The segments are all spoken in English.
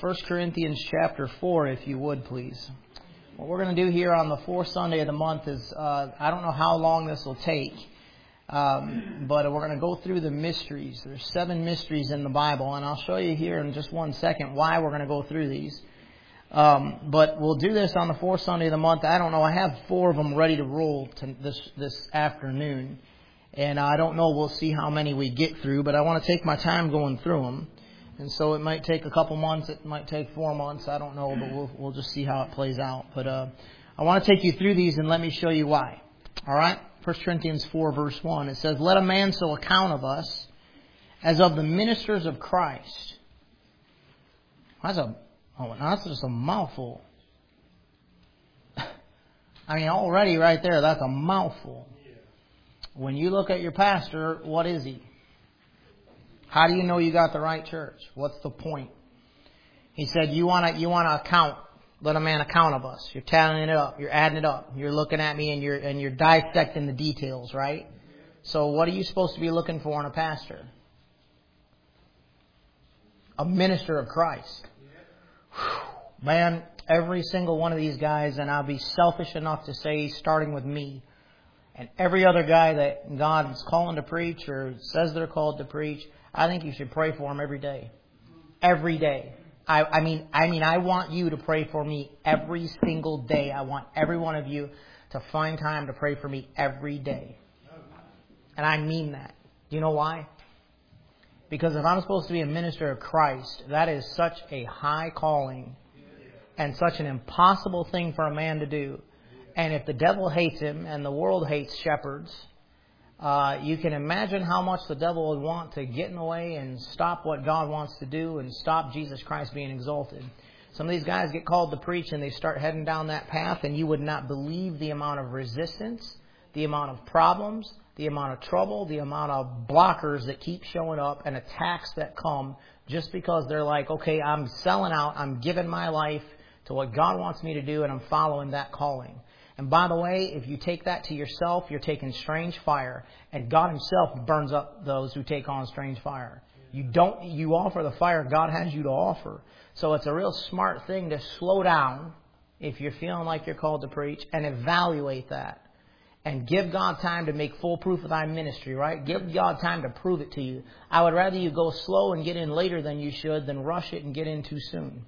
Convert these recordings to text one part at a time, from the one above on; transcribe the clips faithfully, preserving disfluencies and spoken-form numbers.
First Corinthians chapter four, if you would, please. What we're going to do here on the fourth Sunday of the month is, uh, I don't know how long this will take, um, but we're going to go through the mysteries. There's seven mysteries in the Bible, and I'll show you here in just one second why we're going to go through these. Um, but we'll do this on the fourth Sunday of the month. I don't know. I have four of them ready to roll to this this afternoon. And I don't know. We'll see how many we get through. But I want to take my time going through them. And so it might take a couple months. It might take four months. I don't know. But we'll, we'll just see how it plays out. But uh, I want to take you through these and let me show you why. All right? First Corinthians four, verse one. It says, "Let a man so account of us as of the ministers of Christ." That's a... Oh, that's just a mouthful. I mean, already right there, that's a mouthful. When you look at your pastor, what is he? How do you know you got the right church? What's the point? He said, you want to you want to account. Let a man account of us. You're tallying it up. You're adding it up. You're looking at me and you're and you're dissecting the details, right? So what are you supposed to be looking for in a pastor? A minister of Christ. Man, every single one of these guys, and I'll be selfish enough to say, starting with me, and every other guy that God is calling to preach or says they're called to preach, I think you should pray for them every day. Every day. I, I mean, I mean, I want you to pray for me every single day. I want every one of you to find time to pray for me every day. And I mean that. Do you know why? Because if I'm supposed to be a minister of Christ, that is such a high calling and such an impossible thing for a man to do. And if the devil hates him and the world hates shepherds, uh, you can imagine how much the devil would want to get in the way and stop what God wants to do and stop Jesus Christ being exalted. Some of these guys get called to preach and they start heading down that path, and you would not believe the amount of resistance, the amount of problems, the amount of trouble, the amount of blockers that keep showing up and attacks that come just because they're like, okay, I'm selling out, I'm giving my life to what God wants me to do, and I'm following that calling. And by the way, if you take that to yourself, you're taking strange fire, and God Himself burns up those who take on strange fire. You don't, you offer the fire God has you to offer. So it's a real smart thing to slow down if you're feeling like you're called to preach and evaluate that. And give God time to make full proof of thy ministry, right? Give God time to prove it to you. I would rather you go slow and get in later than you should than rush it and get in too soon.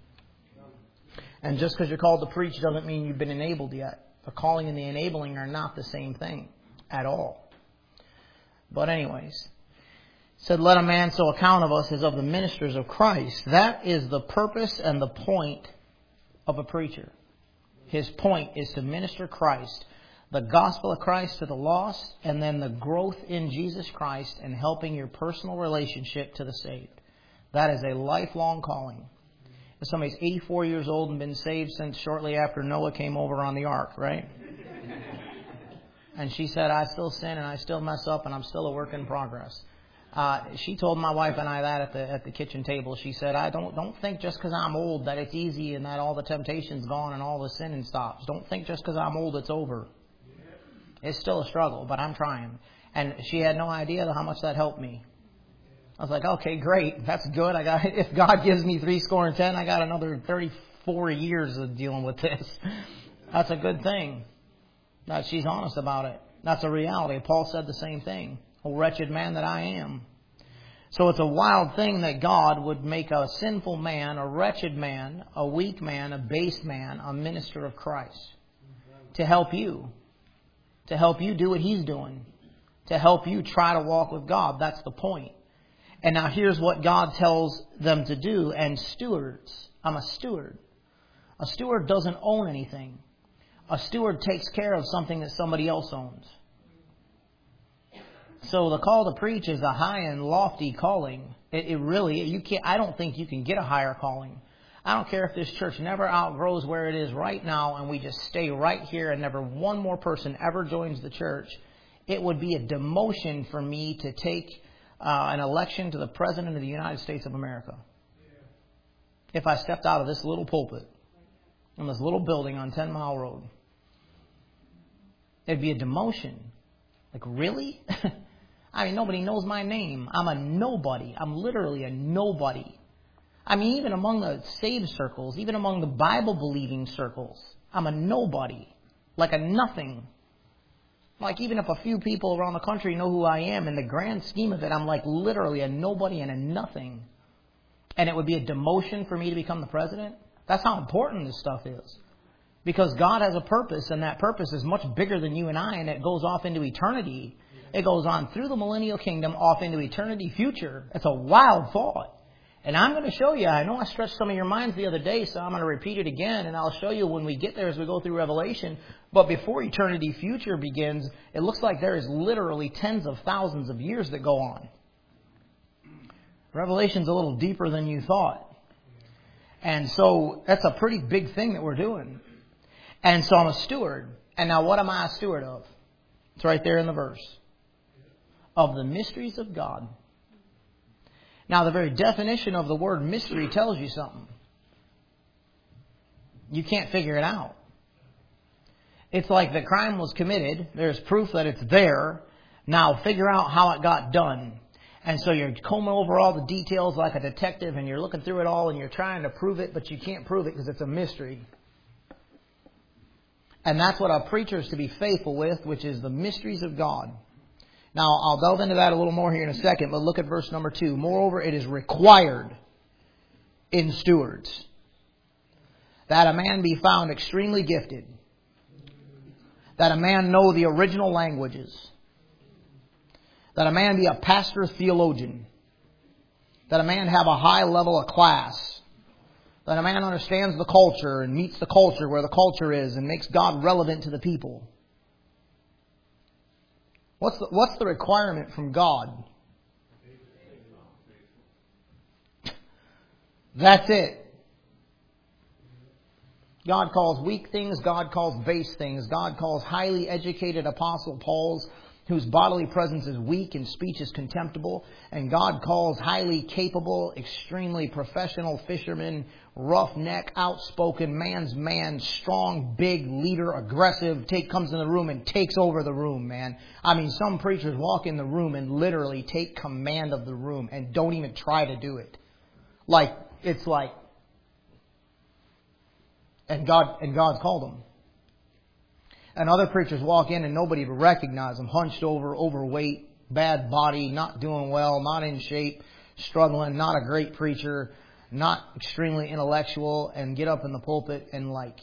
And just because you're called to preach doesn't mean you've been enabled yet. The calling and the enabling are not the same thing at all. But anyways, it said, let a man so account of us as of the ministers of Christ. That is the purpose and the point of a preacher. His point is to minister Christ, the gospel of Christ to the lost, and then the growth in Jesus Christ and helping your personal relationship to the saved. That is a lifelong calling. If somebody's eighty-four years old and been saved since shortly after Noah came over on the ark, right? And she said, I still sin and I still mess up and I'm still a work in progress. Uh, she told my wife and I that at the at the kitchen table. She said, I don't don't think just because I'm old that it's easy and that all the temptation's gone and all the sinning stops. Don't think just because I'm old it's over. It's still a struggle, but I'm trying. And she had no idea how much that helped me. I was like, okay, great. That's good. I got, if God gives me three score and ten, I got another thirty-four years of dealing with this. That's a good thing. That she's honest about it. That's a reality. Paul said the same thing. Oh, wretched man that I am. So it's a wild thing that God would make a sinful man, a wretched man, a weak man, a base man, a minister of Christ. To help you. To help you do what He's doing. To help you try to walk with God. That's the point. And now here's what God tells them to do. And stewards. I'm a steward. A steward doesn't own anything. A steward takes care of something that somebody else owns. So the call to preach is a high and lofty calling. It, it really, you can't, I don't think you can get a higher calling. I don't care if this church never outgrows where it is right now and we just stay right here and never one more person ever joins the church. It would be a demotion for me to take uh, an election to the President of the United States of America. If I stepped out of this little pulpit in this little building on Ten Mile Road. It'd be a demotion. Like, really? I mean, nobody knows my name. I'm a nobody. I'm literally a nobody. I mean, even among the saved circles, even among the Bible-believing circles, I'm a nobody, like a nothing. Like even if a few people around the country know who I am, in the grand scheme of it, I'm like literally a nobody and a nothing. And it would be a demotion for me to become the president? That's how important this stuff is. Because God has a purpose, and that purpose is much bigger than you and I, and it goes off into eternity. It goes on through the millennial kingdom, off into eternity future. It's a wild thought. And I'm going to show you, I know I stretched some of your minds the other day, so I'm going to repeat it again, and I'll show you when we get there as we go through Revelation. But before eternity future begins, it looks like there is literally tens of thousands of years that go on. Revelation's a little deeper than you thought. And so that's a pretty big thing that we're doing. And so I'm a steward. And now what am I a steward of? It's right there in the verse. Of the mysteries of God. Now the very definition of the word mystery tells you something. You can't figure it out. It's like the crime was committed. There's proof that it's there. Now figure out how it got done. And so you're combing over all the details like a detective, and you're looking through it all, and you're trying to prove it, but you can't prove it because it's a mystery. And that's what a preacher is to be faithful with, which is the mysteries of God. Now, I'll delve into that a little more here in a second, but look at verse number two. Moreover, it is required in stewards that a man be found extremely gifted, that a man know the original languages, that a man be a pastor theologian, that a man have a high level of class, that a man understands the culture and meets the culture where the culture is and makes God relevant to the people. What's the, what's the requirement from God? That's it. God calls weak things, God calls base things. God calls highly educated Apostle Paul's whose bodily presence is weak and speech is contemptible. And God calls highly capable, extremely professional fishermen, roughneck, outspoken, man's man, strong, big, leader, aggressive, take comes in the room and takes over the room, man. I mean, some preachers walk in the room and literally take command of the room and don't even try to do it. Like, it's like, and God, and God's called them. And other preachers walk in and nobody would recognize them. Hunched over, overweight, bad body, not doing well, not in shape, struggling, not a great preacher, not extremely intellectual, and get up in the pulpit and like.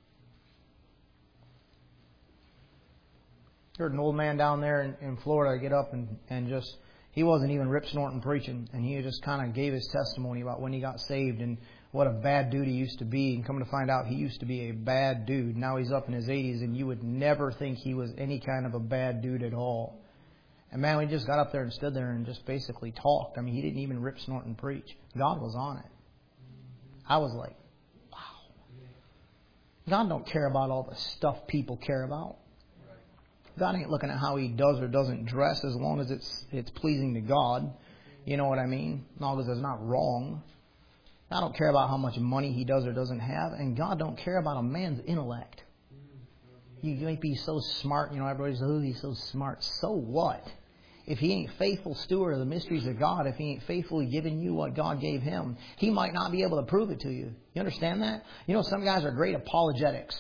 Heard an old man down there in, in Florida get up and, and just, he wasn't even rip snorting preaching. And he just kind of gave his testimony about when he got saved and what a bad dude he used to be. And coming to find out, he used to be a bad dude. Now he's up in his eighties, and you would never think he was any kind of a bad dude at all. And man, we just got up there and stood there and just basically talked. I mean, he didn't even rip, snort, and preach. God was on it. I was like, wow. God don't care about all the stuff people care about. God ain't looking at how he does or doesn't dress as long as it's it's pleasing to God. You know what I mean? As long as it's not wrong. I don't care about how much money he does or doesn't have. And God don't care about a man's intellect. You might be so smart. You know, everybody's, oh, he's so smart. So what? If he ain't faithful steward of the mysteries of God, if he ain't faithfully giving you what God gave him, he might not be able to prove it to you. You understand that? You know, some guys are great apologetics.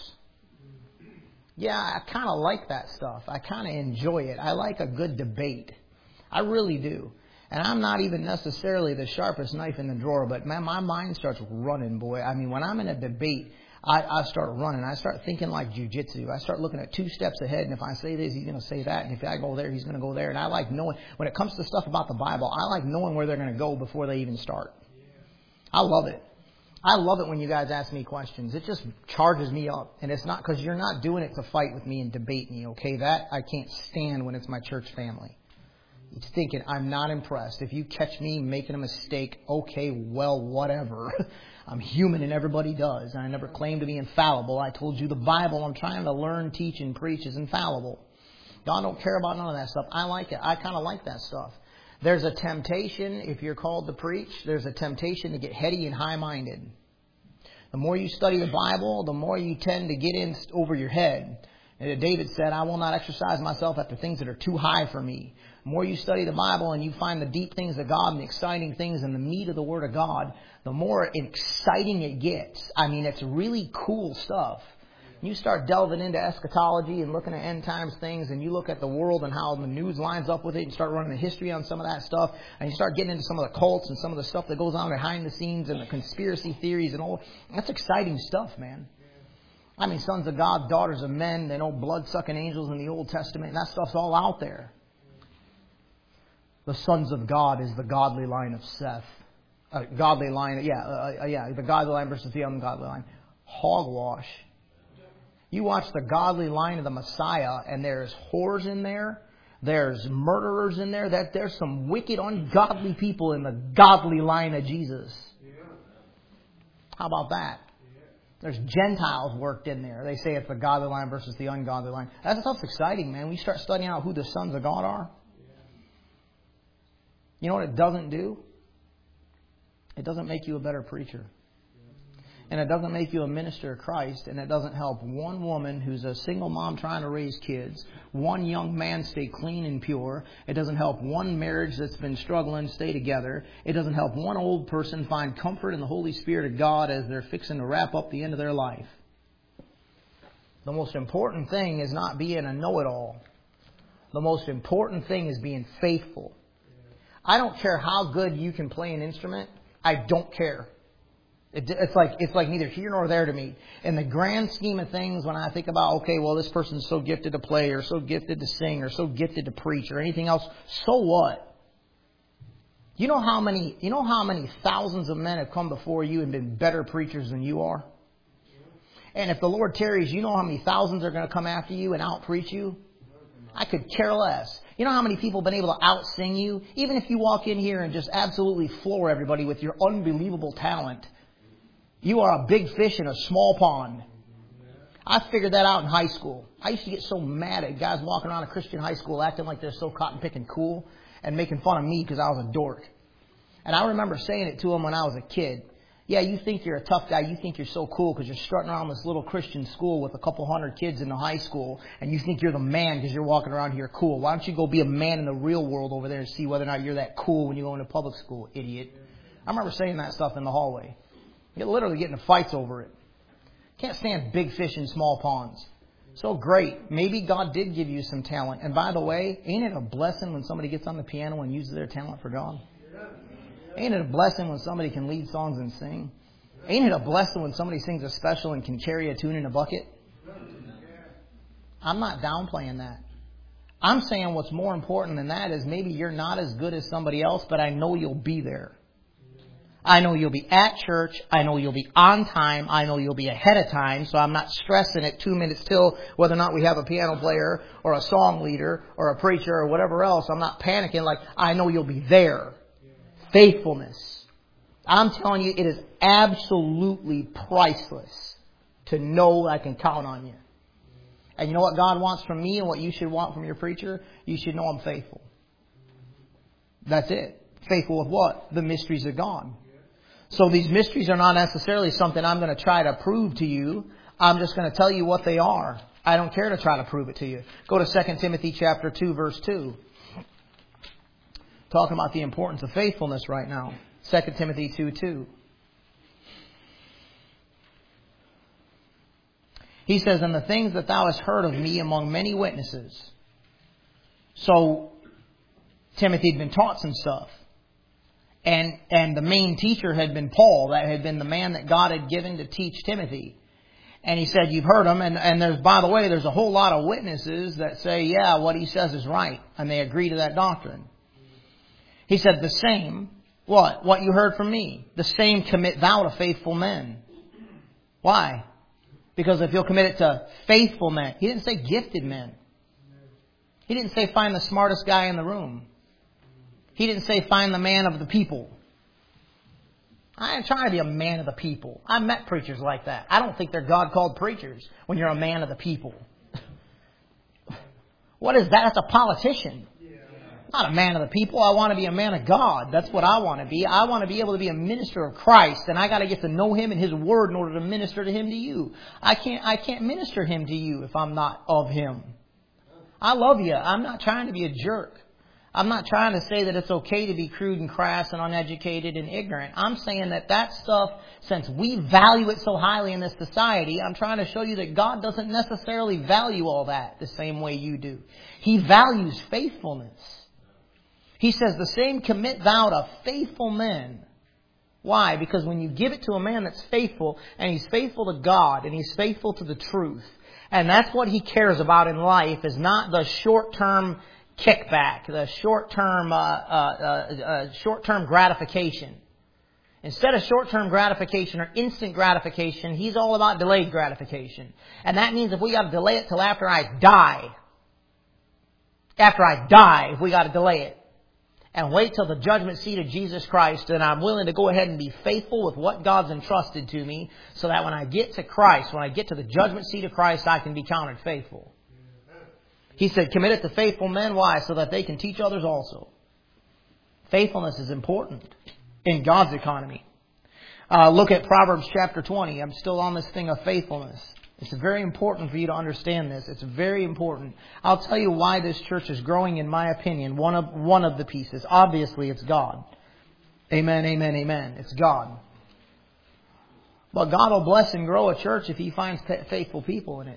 Yeah, I kind of like that stuff. I kind of enjoy it. I like a good debate. I really do. And I'm not even necessarily the sharpest knife in the drawer, but man, my mind starts running, boy. I mean, when I'm in a debate, I, I start running. I start thinking like jiu-jitsu. I start looking at two steps ahead, and if I say this, he's going to say that. And if I go there, he's going to go there. And I like knowing, when it comes to stuff about the Bible, I like knowing where they're going to go before they even start. I love it. I love it when you guys ask me questions. It just charges me up. And it's not because you're not doing it to fight with me and debate me, okay? That I can't stand when it's my church family. He's thinking, I'm not impressed. If you catch me making a mistake, okay, well, whatever. I'm human and everybody does. And I never claim to be infallible. I told you the Bible I'm trying to learn, teach, and preach is infallible. God don't care about none of that stuff. I like it. I kind of like that stuff. There's a temptation, if you're called to preach, there's a temptation to get heady and high-minded. The more you study the Bible, the more you tend to get in over your head. And David said, I will not exercise myself after things that are too high for me. The more you study the Bible and you find the deep things of God and the exciting things and the meat of the Word of God, the more exciting it gets. I mean, it's really cool stuff. You start delving into eschatology and looking at end times things, and you look at the world and how the news lines up with it, and start running the history on some of that stuff, and you start getting into some of the cults and some of the stuff that goes on behind the scenes and the conspiracy theories and all. That's exciting stuff, man. I mean, sons of God, daughters of men, they know blood-sucking angels in the Old Testament, and that stuff's all out there. The sons of God is the godly line of Seth. Uh, godly line, yeah, uh, yeah, the godly line versus the ungodly line. Hogwash. You watch the godly line of the Messiah, and there's whores in there. There's murderers in there. That there's some wicked, ungodly people in the godly line of Jesus. How about that? There's Gentiles worked in there. They say it's the godly line versus the ungodly line. That stuff's exciting, man. We start studying out who the sons of God are. You know what it doesn't do? It doesn't make you a better preacher. And it doesn't make you a minister of Christ, and it doesn't help one woman who's a single mom trying to raise kids, one young man stay clean and pure. It doesn't help one marriage that's been struggling stay together. It doesn't help one old person find comfort in the Holy Spirit of God as they're fixing to wrap up the end of their life. The most important thing is not being a know-it-all. The most important thing is being faithful. I don't care how good you can play an instrument. I don't care. It, it's like it's like neither here nor there to me. In the grand scheme of things, when I think about, okay, well, this person's so gifted to play or so gifted to sing or so gifted to preach or anything else, so what? You know how many you know how many thousands of men have come before you and been better preachers than you are? And if the Lord tarries, you know how many thousands are going to come after you and out-preach you? I could care less. You know how many people have been able to out-sing you? Even if you walk in here and just absolutely floor everybody with your unbelievable talent, you are a big fish in a small pond. I figured that out in high school. I used to get so mad at guys walking around a Christian high school acting like they're so cotton-picking cool and making fun of me because I was a dork. And I remember saying it to them when I was a kid. Yeah, you think you're a tough guy. You think you're so cool because you're starting around this little Christian school with a couple hundred kids in the high school, and you think you're the man because you're walking around here cool. Why don't you go be a man in the real world over there and see whether or not you're that cool when you go into public school, idiot? I remember saying that stuff in the hallway. You're literally getting in fights over it. Can't stand big fish in small ponds. So great. Maybe God did give you some talent. And by the way, ain't it a blessing when somebody gets on the piano and uses their talent for God? Ain't it a blessing when somebody can lead songs and sing? Ain't it a blessing when somebody sings a special and can carry a tune in a bucket? I'm not downplaying that. I'm saying what's more important than that is maybe you're not as good as somebody else, but I know you'll be there. I know you'll be at church. I know you'll be on time. I know you'll be ahead of time. So I'm not stressing it two minutes till whether or not we have a piano player or a song leader or a preacher or whatever else. I'm not panicking. Like, I know you'll be there. Faithfulness. I'm telling you, it is absolutely priceless to know I can count on you. And you know what God wants from me and what you should want from your preacher? You should know I'm faithful. That's it. Faithful with what? The mysteries of God. So these mysteries are not necessarily something I'm going to try to prove to you. I'm just going to tell you what they are. I don't care to try to prove it to you. Go to Second Timothy chapter two, verse two. Talking about the importance of faithfulness right now. Second Timothy two, two. He says, "And the things that thou hast heard of me among many witnesses." So Timothy had been taught some stuff. And and the main teacher had been Paul. That had been the man that God had given to teach Timothy. And he said, you've heard him. And, and there's, by the way, there's a whole lot of witnesses that say, yeah, what he says is right. And they agree to that doctrine. He said, the same, what? What you heard from me. The same commit thou to faithful men. Why? Because if you'll commit it to faithful men. He didn't say gifted men. He didn't say find the smartest guy in the room. He didn't say find the man of the people. I ain't trying to be a man of the people. I met preachers like that. I don't think they're God-called preachers when you're a man of the people. What is that? That's a politician. Not a man of the people. I want to be a man of God. That's what I want to be. I want to be able to be a minister of Christ, and I got to get to know Him and His Word in order to minister to Him to you. I can't, I can't minister Him to you if I'm not of Him. I love you. I'm not trying to be a jerk. I'm not trying to say that it's okay to be crude and crass and uneducated and ignorant. I'm saying that that stuff, since we value it so highly in this society, I'm trying to show you that God doesn't necessarily value all that the same way you do. He values faithfulness. He says, the same commit thou to faithful men. Why? Because when you give it to a man that's faithful, and he's faithful to God, and he's faithful to the truth, and that's what he cares about in life, is not the short-term kickback, the short-term uh, uh, uh, uh, short-term gratification. Instead of short-term gratification or instant gratification, he's all about delayed gratification. And that means if we got to delay it till after I die, after I die, if we got to delay it, and wait till the judgment seat of Jesus Christ, then I'm willing to go ahead and be faithful with what God's entrusted to me, so that when I get to Christ, when I get to the judgment seat of Christ, I can be counted faithful. He said, commit it to faithful men. Why? So that they can teach others also. Faithfulness is important in God's economy. Uh, look at Proverbs chapter twenty. I'm still on this thing of faithfulness. It's very important for you to understand this. It's very important. I'll tell you why this church is growing, in my opinion. One of, one of the pieces. Obviously, it's God. Amen, amen, amen. It's God. But God will bless and grow a church if He finds faithful people in it.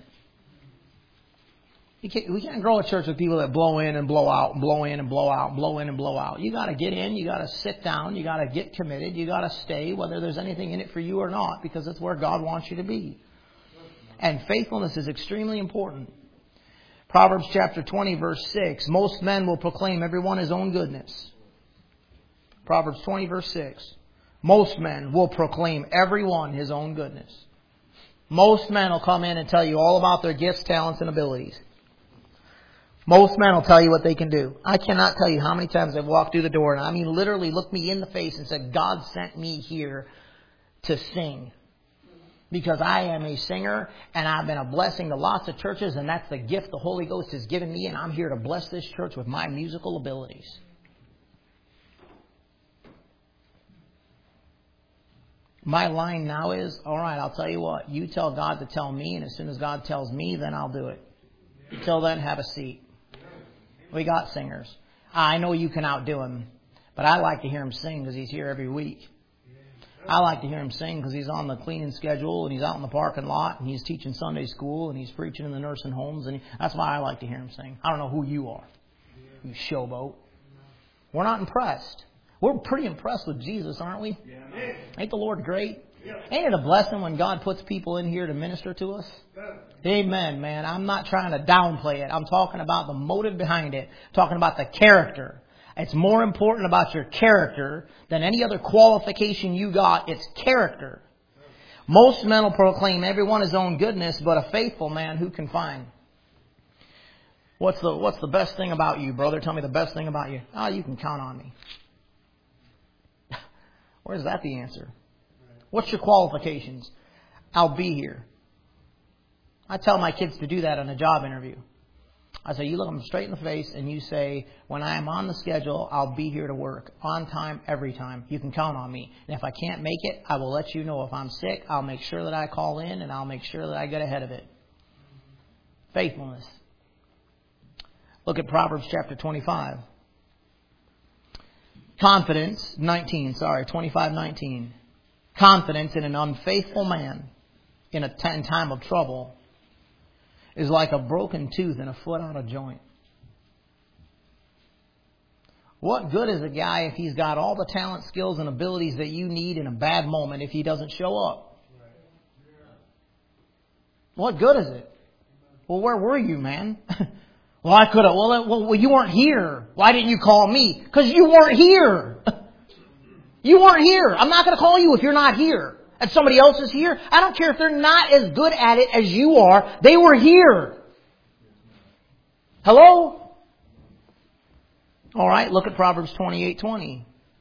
You can't, we can't grow a church with people that blow in and blow out, and blow in and blow out, blow in and blow out. You got to get in, you got to sit down, you got to get committed, you got to stay, whether there's anything in it for you or not, because that's where God wants you to be. And faithfulness is extremely important. Proverbs chapter twenty, verse six. Most men will proclaim everyone his own goodness. Proverbs twenty, verse six. Most men will proclaim everyone his own goodness. Most men will come in and tell you all about their gifts, talents, and abilities. Most men will tell you what they can do. I cannot tell you how many times I've walked through the door and I mean literally looked me in the face and said, God sent me here to sing. Because I am a singer and I've been a blessing to lots of churches, and that's the gift the Holy Ghost has given me, and I'm here to bless this church with my musical abilities. My line now is, all right, I'll tell you what, you tell God to tell me, and as soon as God tells me, then I'll do it. Until then, have a seat. We got singers. I know you can outdo him, but I like to hear him sing because he's here every week. I like to hear him sing because he's on the cleaning schedule and he's out in the parking lot and he's teaching Sunday school and he's preaching in the nursing homes, and he, that's why I like to hear him sing. I don't know who you are, you showboat. We're not impressed. We're pretty impressed with Jesus, aren't we? Ain't the Lord great? Ain't it a blessing when God puts people in here to minister to us? Amen, man. I'm not trying to downplay it. I'm talking about the motive behind it. I'm talking about the character. It's more important about your character than any other qualification you got. It's character. Most men will proclaim everyone his own goodness, but a faithful man who can find? What's the what's the best thing about you, brother? Tell me the best thing about you. Oh, you can count on me. Where's that the answer? What's your qualifications? I'll be here. I tell my kids to do that on a job interview. I say, you look them straight in the face and you say, when I am on the schedule, I'll be here to work. On time, every time. You can count on me. And if I can't make it, I will let you know. If I'm sick, I'll make sure that I call in and I'll make sure that I get ahead of it. Faithfulness. Look at Proverbs chapter twenty-five. Confidence, nineteen, sorry, twenty-five nineteen. Confidence in an unfaithful man in a t- in time of trouble is like a broken tooth and a foot out of joint. What good is a guy if he's got all the talent, skills, and abilities that you need in a bad moment if he doesn't show up? What good is it? Well, where were you, man? Well, I could have. Well, well, you weren't here. Why didn't you call me? Because you weren't here. You weren't here. I'm not going to call you if you're not here. If somebody else is here, I don't care if they're not as good at it as you are. They were here. Hello? All right, look at Proverbs twenty-eight twenty.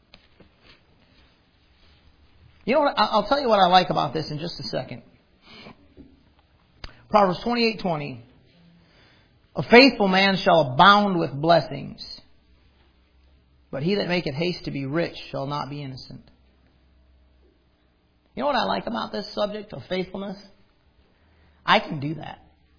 You know what? I'll tell you what I like about this in just a second. Proverbs twenty-eight twenty. A faithful man shall abound with blessings, But he that maketh haste to be rich shall not be innocent. You know what I like about this subject of faithfulness? I can do that.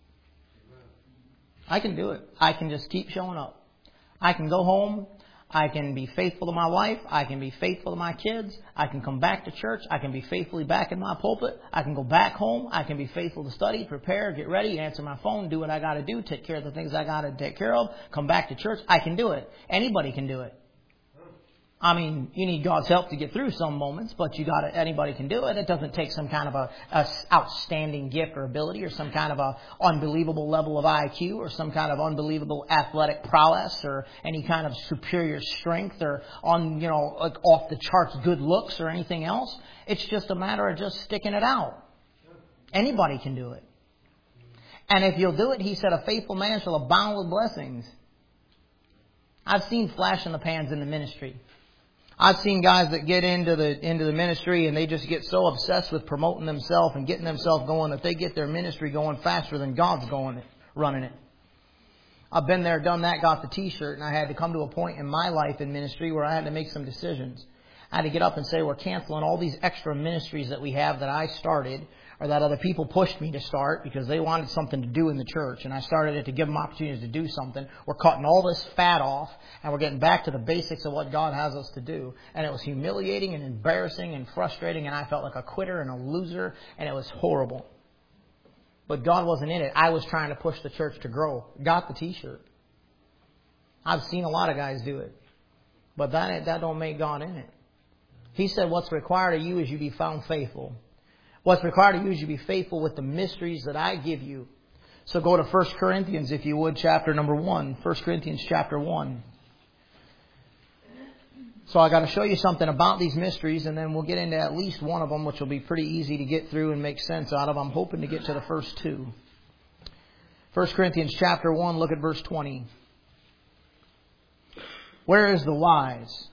I can do it. I can just keep showing up. I can go home. I can be faithful to my wife. I can be faithful to my kids. I can come back to church. I can be faithfully back in my pulpit. I can go back home. I can be faithful to study, prepare, get ready, answer my phone, do what I got to do, take care of the things I got to take care of, come back to church. I can do it. Anybody can do it. I mean, you need God's help to get through some moments, but you got to, anybody can do it. It doesn't take some kind of a, a outstanding gift or ability or some kind of a unbelievable level of I Q or some kind of unbelievable athletic prowess or any kind of superior strength or on, you know, like off the charts good looks or anything else. It's just a matter of just sticking it out. Anybody can do it. And if you'll do it, he said, a faithful man shall abound with blessings. I've seen flash in the pans in the ministry. I've seen guys that get into the into the ministry and they just get so obsessed with promoting themselves and getting themselves going that they get their ministry going faster than God's going running it. I've been there, done that, got the T-shirt, and I had to come to a point in my life in ministry where I had to make some decisions. I had to get up and say, we're canceling all these extra ministries that we have that I started or that other people pushed me to start because they wanted something to do in the church. And I started it to give them opportunities to do something. We're cutting all this fat off and we're getting back to the basics of what God has us to do. And it was humiliating and embarrassing and frustrating. And I felt like a quitter and a loser. And it was horrible. But God wasn't in it. I was trying to push the church to grow. Got the T-shirt. I've seen a lot of guys do it. But that, that don't make God in it. He said what's required of you is you be found faithful. What's required of you is you be faithful with the mysteries that I give you. So go to First Corinthians, if you would, chapter number one. First Corinthians chapter one. So I got to show you something about these mysteries, and then we'll get into at least one of them, which will be pretty easy to get through and make sense out of. I'm hoping to get to the first two. First Corinthians chapter one, look at verse twenty. Where is the wise?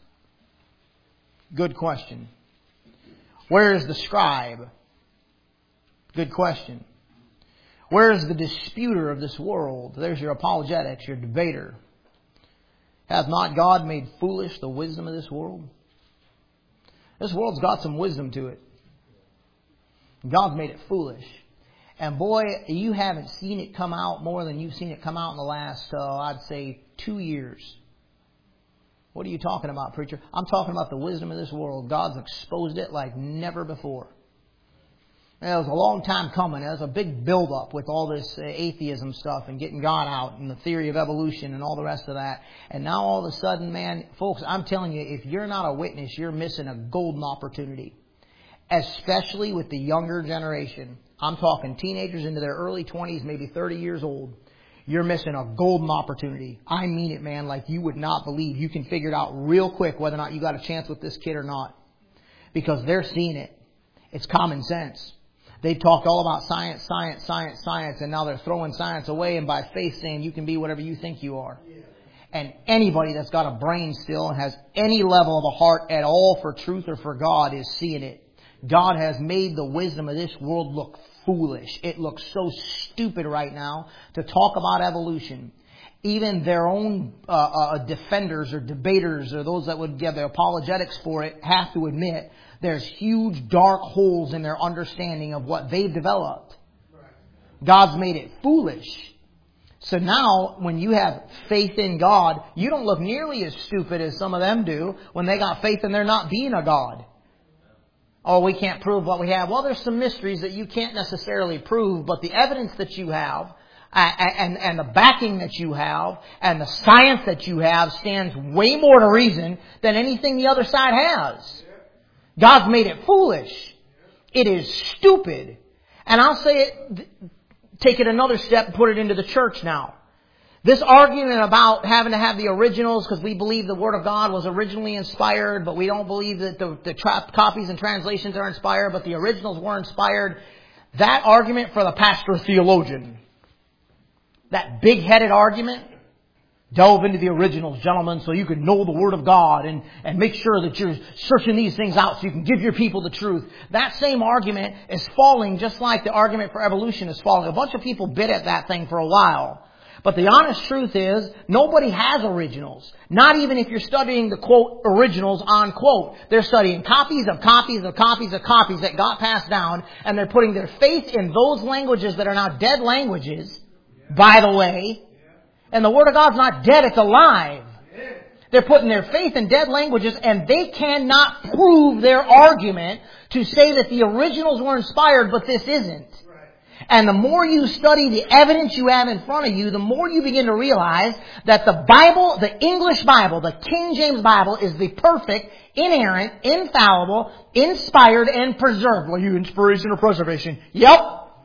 Good question. Where is the scribe? Good question. Where is the disputer of this world? There's your apologetics, your debater. Hath not God made foolish the wisdom of this world? This world's got some wisdom to it. God's made it foolish. And boy, you haven't seen it come out more than you've seen it come out in the last, uh, I'd say, two years. What are you talking about, preacher? I'm talking about the wisdom of this world. God's exposed it like never before. It was a long time coming. There was a big build-up with all this uh, atheism stuff and getting God out and the theory of evolution and all the rest of that. And now all of a sudden, man, folks, I'm telling you, if you're not a witness, you're missing a golden opportunity. Especially with the younger generation. I'm talking teenagers into their early twenties, maybe thirty years old. You're missing a golden opportunity. I mean it, man, like you would not believe. You can figure it out real quick whether or not you got a chance with this kid or not. Because they're seeing it. It's common sense. They talked all about science, science, science, science, and now they're throwing science away and by faith saying you can be whatever you think you are. Yeah. And anybody that's got a brain still and has any level of a heart at all for truth or for God is seeing it. God has made the wisdom of this world look foolish. It looks so stupid right now to talk about evolution. Even their own uh, uh, defenders or debaters or those that would give their apologetics for it have to admit there's huge dark holes in their understanding of what they've developed. God's made it foolish. So now when you have faith in God, you don't look nearly as stupid as some of them do when they got faith in there not being a God. Oh, we can't prove what we have. Well, there's some mysteries that you can't necessarily prove, but the evidence that you have uh, and, and the backing that you have and the science that you have stands way more to reason than anything the other side has. God's made it foolish. It is stupid. And I'll say it, take it another step and put it into the church now. This argument about having to have the originals because we believe the Word of God was originally inspired, but we don't believe that the, the tra- copies and translations are inspired, but the originals were inspired. That argument for the pastor theologian. That big-headed argument. Delve into the originals, gentlemen, so you can know the Word of God and, and make sure that you're searching these things out so you can give your people the truth. That same argument is falling just like the argument for evolution is falling. A bunch of people bit at that thing for a while. But the honest truth is, nobody has originals. Not even if you're studying the, quote, originals on quote. They're studying copies of copies of copies of copies that got passed down, and they're putting their faith in those languages that are now dead languages, by the way. And the Word of God's not dead, it's alive. They're putting their faith in dead languages, and they cannot prove their argument to say that the originals were inspired, but this isn't. And the more you study the evidence you have in front of you, the more you begin to realize that the Bible, the English Bible, the King James Bible, is the perfect, inerrant, infallible, inspired, and preserved. Well, you inspiration or preservation? Yep.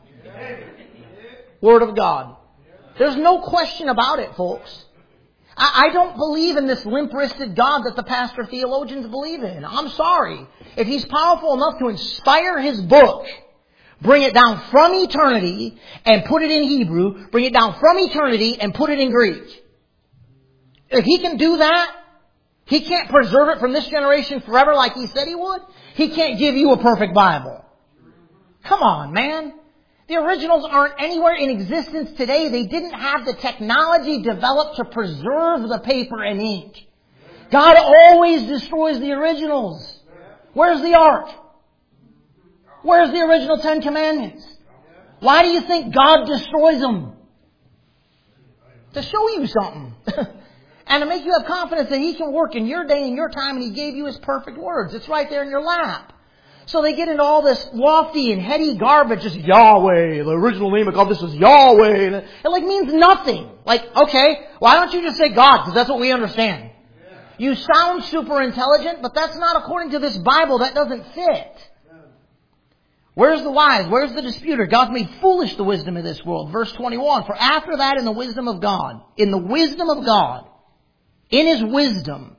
Word of God. There's no question about it, folks. I, I don't believe in this limp-wristed God that the pastor theologians believe in. I'm sorry. If He's powerful enough to inspire His book, bring it down from eternity and put it in Hebrew. Bring it down from eternity and put it in Greek. If He can do that, He can't preserve it from this generation forever like He said He would. He can't give you a perfect Bible. Come on, man. The originals aren't anywhere in existence today. They didn't have the technology developed to preserve the paper and ink. God always destroys the originals. Where's the Ark? Where's the original Ten Commandments? Why do you think God destroys them? To show you something. And to make you have confidence that He can work in your day and your time, and He gave you His perfect words. It's right there in your lap. So they get into all this lofty and heady garbage, just Yahweh, the original name of God, this is Yahweh. And it, it like means nothing. Like, okay, why don't you just say God? Because that's what we understand. You sound super intelligent, but that's not according to this Bible. That doesn't fit. Where's the wise? Where's the disputer? God's made foolish the wisdom of this world. Verse twenty-one, for after that in the wisdom of God, in the wisdom of God, in His wisdom,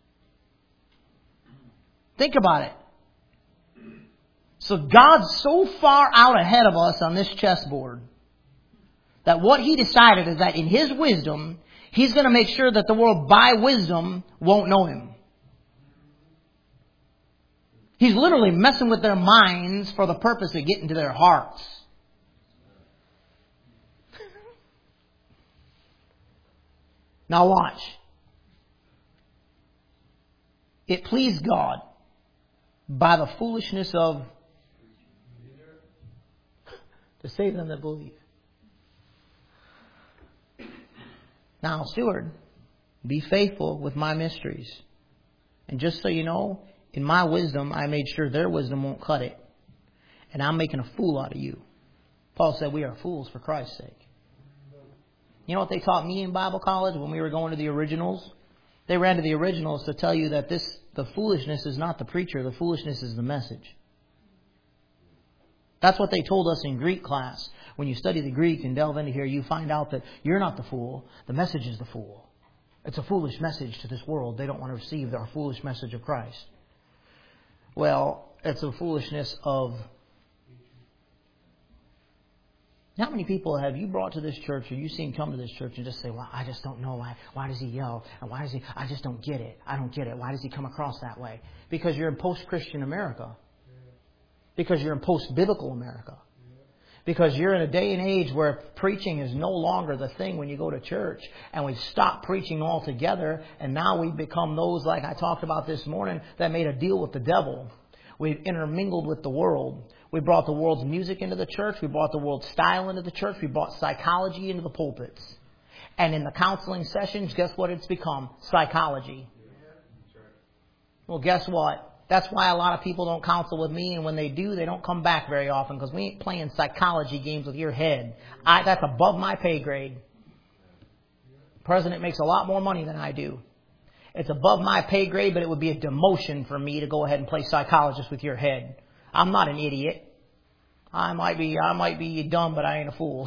think about it. So God's so far out ahead of us on this chessboard that what He decided is that in His wisdom, He's going to make sure that the world by wisdom won't know Him. He's literally messing with their minds for the purpose of getting to their hearts. Now watch. It pleased God by the foolishness of to save them that believe. Now, steward, be faithful with my mysteries. And just so you know, in my wisdom, I made sure their wisdom won't cut it. And I'm making a fool out of you. Paul said we are fools for Christ's sake. You know what they taught me in Bible college when we were going to the originals? They ran to the originals to tell you that this the foolishness is not the preacher, the foolishness is the message. That's what they told us in Greek class. When you study the Greek and delve into here, you find out that you're not the fool, the message is the fool. It's a foolish message to this world. They don't want to receive our foolish message of Christ. Well, it's a foolishness of... How many people have you brought to this church or you seen come to this church and just say, well, I just don't know. Why, why does he yell? And why does he... I just don't get it. I don't get it. Why does he come across that way? Because you're in post-Christian America. Because you're in post-biblical America. Because you're in a day and age where preaching is no longer the thing when you go to church. And we've stopped preaching altogether. And now we've become those, like I talked about this morning, that made a deal with the devil. We've intermingled with the world. We brought the world's music into the church. We brought the world's style into the church. We brought psychology into the pulpits. And in the counseling sessions, guess what it's become? Psychology. Well, guess what? That's why a lot of people don't counsel with me, and when they do, they don't come back very often because we ain't playing psychology games with your head. I, that's above my pay grade. The president makes a lot more money than I do. It's above my pay grade, but it would be a demotion for me to go ahead and play psychologist with your head. I'm not an idiot. I might be, I might be dumb, but I ain't a fool.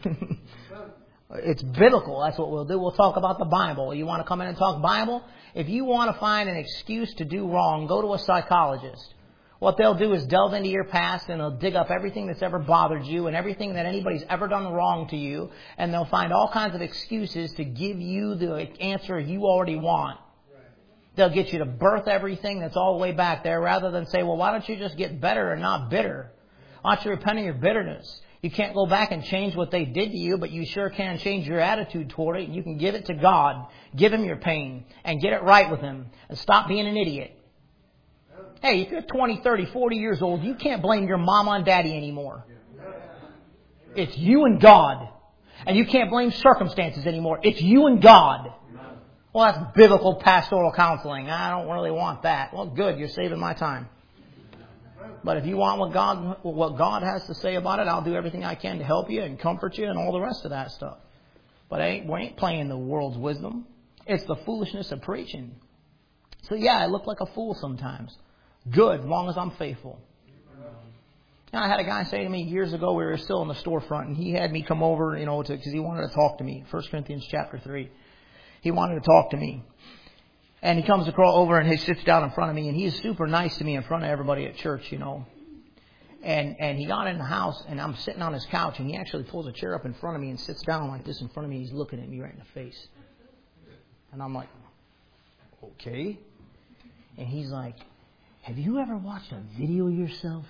It's biblical. That's what we'll do. We'll talk about the Bible. You want to come in and talk Bible? If you want to find an excuse to do wrong, go to a psychologist. What they'll do is delve into your past and they'll dig up everything that's ever bothered you and everything that anybody's ever done wrong to you. And they'll find all kinds of excuses to give you the answer you already want. They'll get you to birth everything that's all the way back there rather than say, well, why don't you just get better and not bitter? Why don't you repent of your bitterness? You can't go back and change what they did to you, but you sure can change your attitude toward it. You can give it to God. Give Him your pain and get it right with Him. And stop being an idiot. Hey, if you're twenty, thirty, forty years old, you can't blame your mama and daddy anymore. It's you and God. And you can't blame circumstances anymore. It's you and God. Well, that's biblical pastoral counseling. I don't really want that. Well, good. You're saving my time. But if you want what God what God has to say about it, I'll do everything I can to help you and comfort you and all the rest of that stuff. But I ain't, we ain't playing the world's wisdom. It's the foolishness of preaching. So yeah, I look like a fool sometimes. Good, as long as I'm faithful. Now, I had a guy say to me years ago, we were still in the storefront, and he had me come over, you know, because he wanted to talk to me. First Corinthians chapter three. He wanted to talk to me. And he comes across over and he sits down in front of me, and he's super nice to me in front of everybody at church, you know. And and he got in the house, and I'm sitting on his couch, and he actually pulls a chair up in front of me and sits down like this in front of me. He's looking at me right in the face. And I'm like, okay. And he's like, have you ever watched a video of yourself?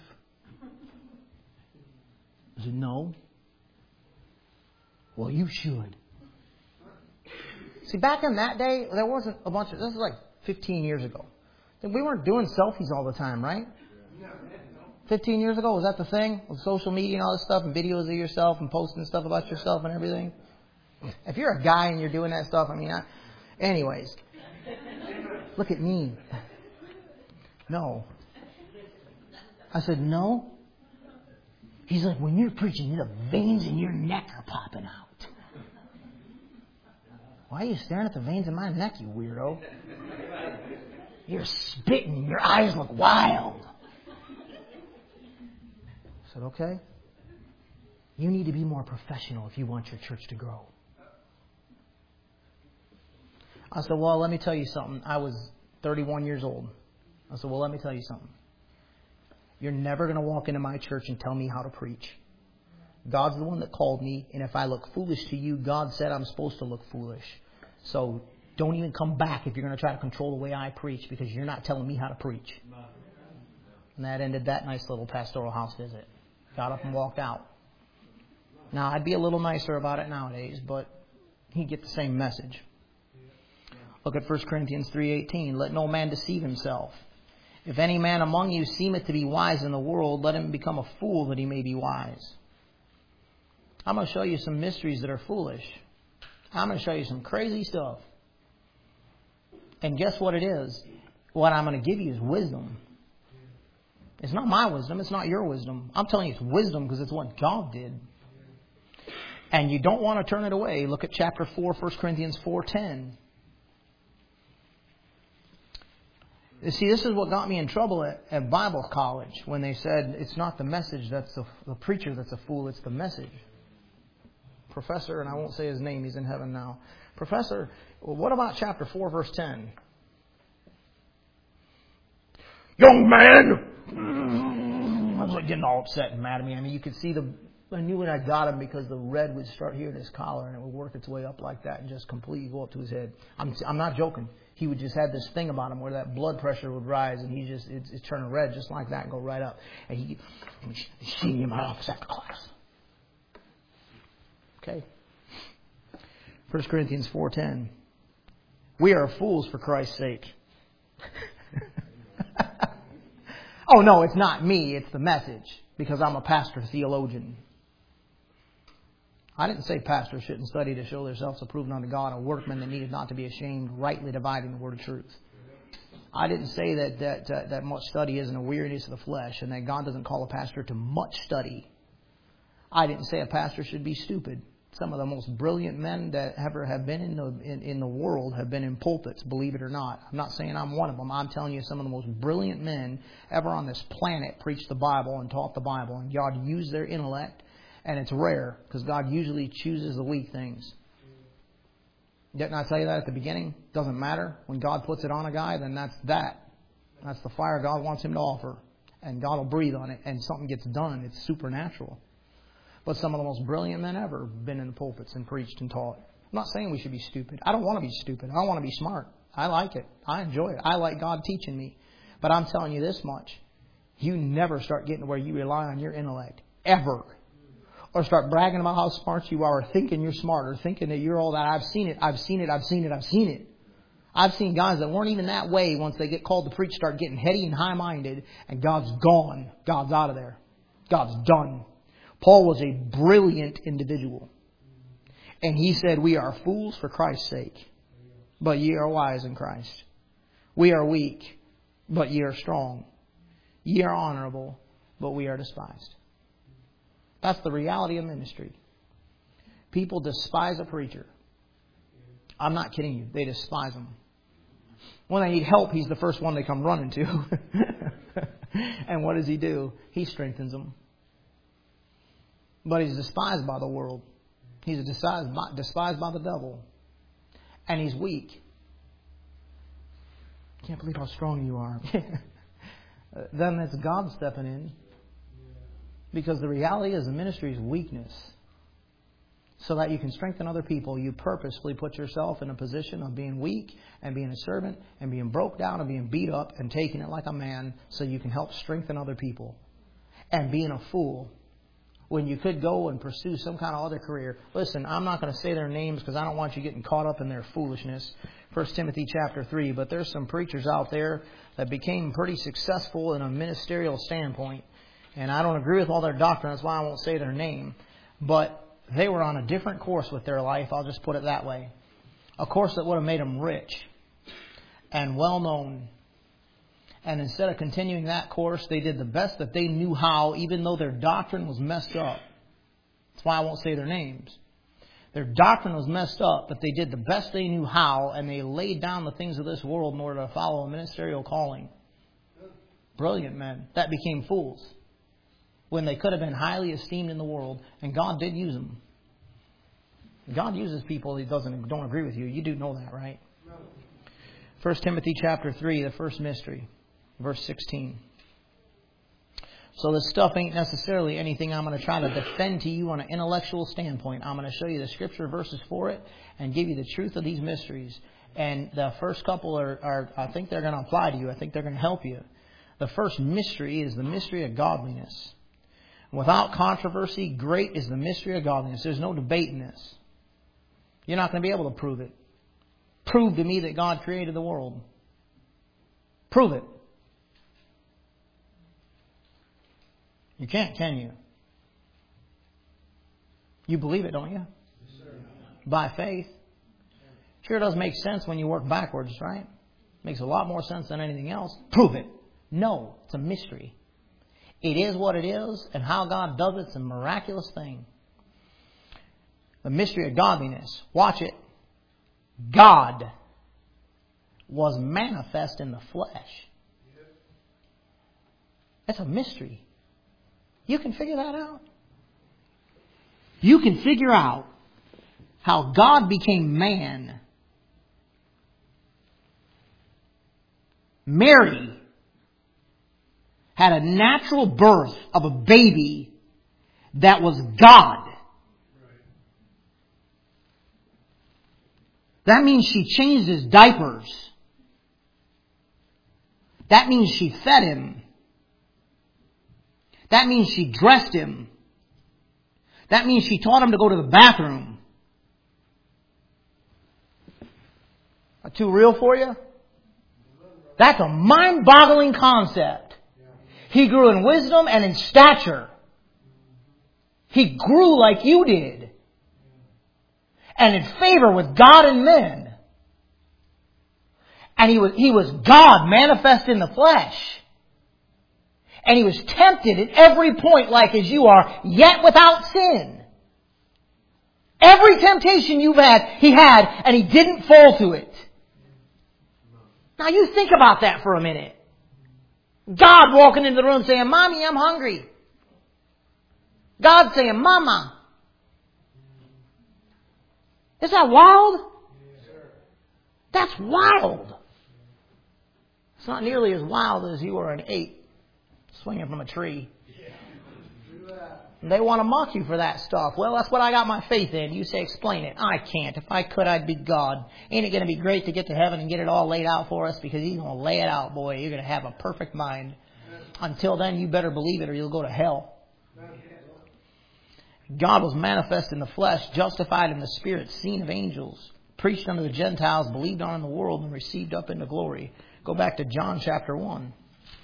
I said, no. Well, you should. See, back in that day, there wasn't a bunch of... This is like fifteen years ago. We weren't doing selfies all the time, right? fifteen years ago, was that the thing? With social media and all this stuff and videos of yourself and posting stuff about yourself and everything? If you're a guy and you're doing that stuff, I mean... I, anyways. Look at me. No. I said, no. He's like, when you're preaching, the veins in your neck are popping out. Why are you staring at the veins in my neck, you weirdo? You're spitting. Your eyes look wild. I said, okay. You need to be more professional if you want your church to grow. I said, well, let me tell you something. I was thirty-one years old. I said, well, let me tell you something. You're never going to walk into my church and tell me how to preach. God's the one that called me, and if I look foolish to you, God said I'm supposed to look foolish. So don't even come back if you're going to try to control the way I preach, because you're not telling me how to preach. And that ended that nice little pastoral house visit. Got up and walked out. Now, I'd be a little nicer about it nowadays, but he'd get the same message. Look at First Corinthians three eighteen. Let no man deceive himself. If any man among you seemeth to be wise in the world, let him become a fool that he may be wise. I'm going to show you some mysteries that are foolish. I'm going to show you some crazy stuff. And guess what it is? What I'm going to give you is wisdom. It's not my wisdom. It's not your wisdom. I'm telling you it's wisdom because it's what God did. And you don't want to turn it away. Look at chapter four, First Corinthians four ten. See, this is what got me in trouble at, at Bible college when they said it's not the message that's the, the preacher that's a fool, it's the message. Professor, and I won't say his name, he's in heaven now. Professor, well, what about chapter four, verse ten? Young man! I was like getting all upset and mad at me. I mean, you could see the... I knew when I got him because the red would start here in his collar and it would work its way up like that and just completely go up to his head. I'm, I'm not joking. He would just have this thing about him where that blood pressure would rise and he just, it's, it's turning red just like that and go right up. And he, and he's seeing me in my office after class. Okay. First Corinthians four ten. We are fools for Christ's sake. Oh, no, it's not me. It's the message because I'm a pastor theologian. I didn't say pastors shouldn't study to show themselves approved unto God, a workman that needed not to be ashamed, rightly dividing the word of truth. I didn't say that that, uh, that much study isn't a weariness of the flesh and that God doesn't call a pastor to much study. I didn't say a pastor should be stupid. Some of the most brilliant men that ever have been in the in, in the world have been in pulpits, believe it or not. I'm not saying I'm one of them. I'm telling you some of the most brilliant men ever on this planet preached the Bible and taught the Bible. And God used their intellect. And it's rare because God usually chooses the weak things. Didn't I tell you that at the beginning? Doesn't matter. When God puts it on a guy, then that's that. That's the fire God wants him to offer. And God will breathe on it and something gets done. It's supernatural. But some of the most brilliant men ever have been in the pulpits and preached and taught. I'm not saying we should be stupid. I don't want to be stupid. I want to be smart. I like it. I enjoy it. I like God teaching me. But I'm telling you this much. You never start getting to where you rely on your intellect. Ever. or start bragging about how smart you are, or thinking you're smart, or thinking that you're all that. I've seen it, I've seen it, I've seen it, I've seen it. I've seen guys that weren't even that way once they get called to preach start getting heady and high-minded, and God's gone. God's out of there. God's done. Paul was a brilliant individual. And he said, we are fools for Christ's sake, but ye are wise in Christ. We are weak, but ye are strong. Ye are honorable, but we are despised. That's the reality of ministry. People despise a preacher. I'm not kidding you. They despise him. When they need help, he's the first one they come running to. And what does he do? He strengthens them. But he's despised by the world. He's despised by, despised by the devil. And he's weak. Can't believe how strong you are. Then that's God stepping in. Because the reality is the ministry is weakness. So that you can strengthen other people, you purposefully put yourself in a position of being weak and being a servant and being broke down and being beat up and taking it like a man so you can help strengthen other people. And being a fool when you could go and pursue some kind of other career. Listen, I'm not going to say their names because I don't want you getting caught up in their foolishness. First Timothy chapter three. But there's some preachers out there that became pretty successful in a ministerial standpoint. And I don't agree with all their doctrine. That's why I won't say their name. But they were on a different course with their life. I'll just put it that way. A course that would have made them rich and well known. And instead of continuing that course, they did the best that they knew how, even though their doctrine was messed up. That's why I won't say their names. Their doctrine was messed up, but they did the best they knew how, and they laid down the things of this world in order to follow a ministerial calling. Brilliant men. That became fools. When they could have been highly esteemed in the world. And God did use them. God uses people He doesn't don't agree with you. You do know that, right? First Timothy chapter three, the first mystery. Verse sixteen. So this stuff ain't necessarily anything I'm going to try to defend to you on an intellectual standpoint. I'm going to show you the scripture verses for it and give you the truth of these mysteries. And the first couple are, are I think they're going to apply to you. I think they're going to help you. The first mystery is the mystery of godliness. Without controversy, great is the mystery of godliness. There's no debate in this. You're not going to be able to prove it. Prove to me that God created the world. Prove it. You can't, can you? You believe it, don't you? Yes, sir. By faith. Sure does make sense when you work backwards, right? Makes a lot more sense than anything else. Prove it. No, it's a mystery. It is what it is, and how God does it is a miraculous thing. The mystery of godliness. Watch it. God was manifest in the flesh. That's a mystery. You can figure that out. You can figure out how God became man. Mary had a natural birth of a baby that was God. That means she changed his diapers. That means she fed him. That means she dressed him. That means she taught him to go to the bathroom. Not too real for you? That's a mind-boggling concept. He grew in wisdom and in stature. He grew like you did. And in favor with God and men. And he was, he was God manifest in the flesh. And He was tempted at every point like as you are, yet without sin. Every temptation you've had, He had, and He didn't fall to it. Now you think about that for a minute. God walking into the room saying, Mommy, I'm hungry. God saying, Mama. Is that wild? That's wild. It's not nearly as wild as you were an ape swinging from a tree. They want to mock you for that stuff. Well, that's what I got my faith in. You say, explain it. I can't. If I could, I'd be God. Ain't it going to be great to get to heaven and get it all laid out for us? Because He's going to lay it out, boy. You're going to have a perfect mind. Until then, you better believe it or you'll go to hell. God was manifest in the flesh, justified in the Spirit, seen of angels, preached unto the Gentiles, believed on in the world, and received up into glory. Go back to John chapter one.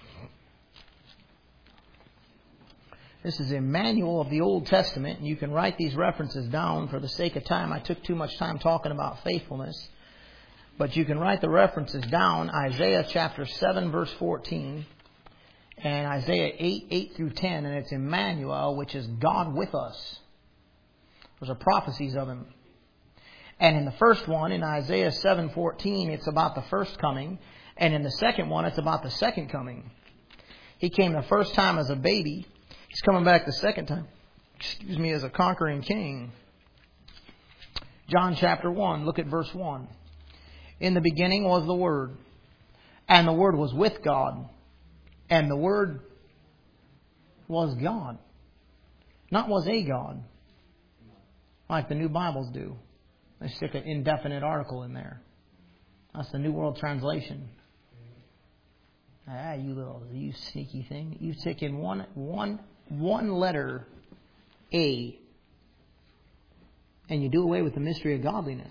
This is Emmanuel of the Old Testament, and you can write these references down for the sake of time. I took too much time talking about faithfulness. But you can write the references down. Isaiah chapter seven, verse fourteen. And Isaiah eight, eight through ten. And it's Emmanuel, which is God with us. Those are prophecies of Him. And in the first one, in Isaiah seven, fourteen, it's about the first coming. And in the second one, it's about the second coming. He came the first time as a baby. He's coming back the second time, excuse me, as a conquering king. John chapter one, look at verse one. In the beginning was the Word, and the Word was with God, and the Word was God. Not was a God, like the New Bibles do. They stick an indefinite article in there. That's the New World Translation. Ah, you little, you sneaky thing. You stick in one, one, one letter, A, and you do away with the mystery of godliness.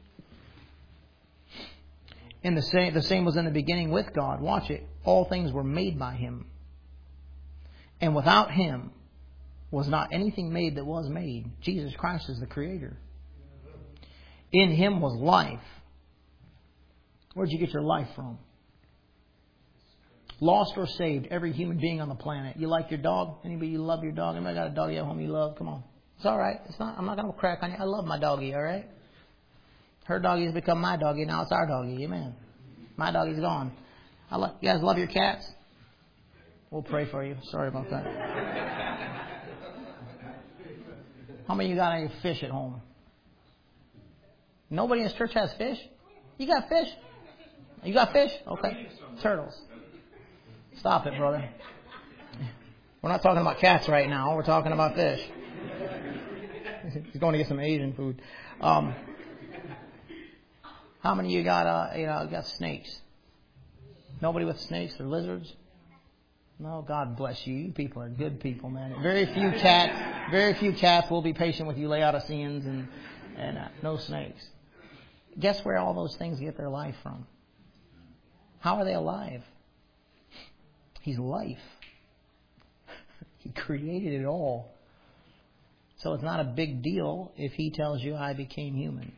And the same, the same was in the beginning with God. Watch it. All things were made by Him. And without Him was not anything made that was made. Jesus Christ is the Creator. In Him was life. Where'd you get your life from? Lost or saved, every human being on the planet. You like your dog? Anybody you love your dog? Anybody got a doggy at home you love? Come on. It's all right. It's not. I'm not going to crack on you. I love my doggy, all right? Her doggy has become my doggy. Now it's our doggy. Amen. My doggy's gone. I love, you guys love your cats? We'll pray for you. Sorry about that. How many of you got any fish at home? Nobody in this church has fish? You got fish? You got fish? Okay. Turtles. Stop it, brother. We're not talking about cats right now. We're talking about fish. He's going to get some Asian food. Um, how many of you got uh, you know got snakes? Nobody with snakes or lizards? No, God bless you. You people are good people, man. Very few cats. Very few cats will be patient with you, Laodiceans, and and uh, no snakes. Guess where all those things get their life from? How are they alive? He's life. He created it all. So it's not a big deal if He tells you, I became human.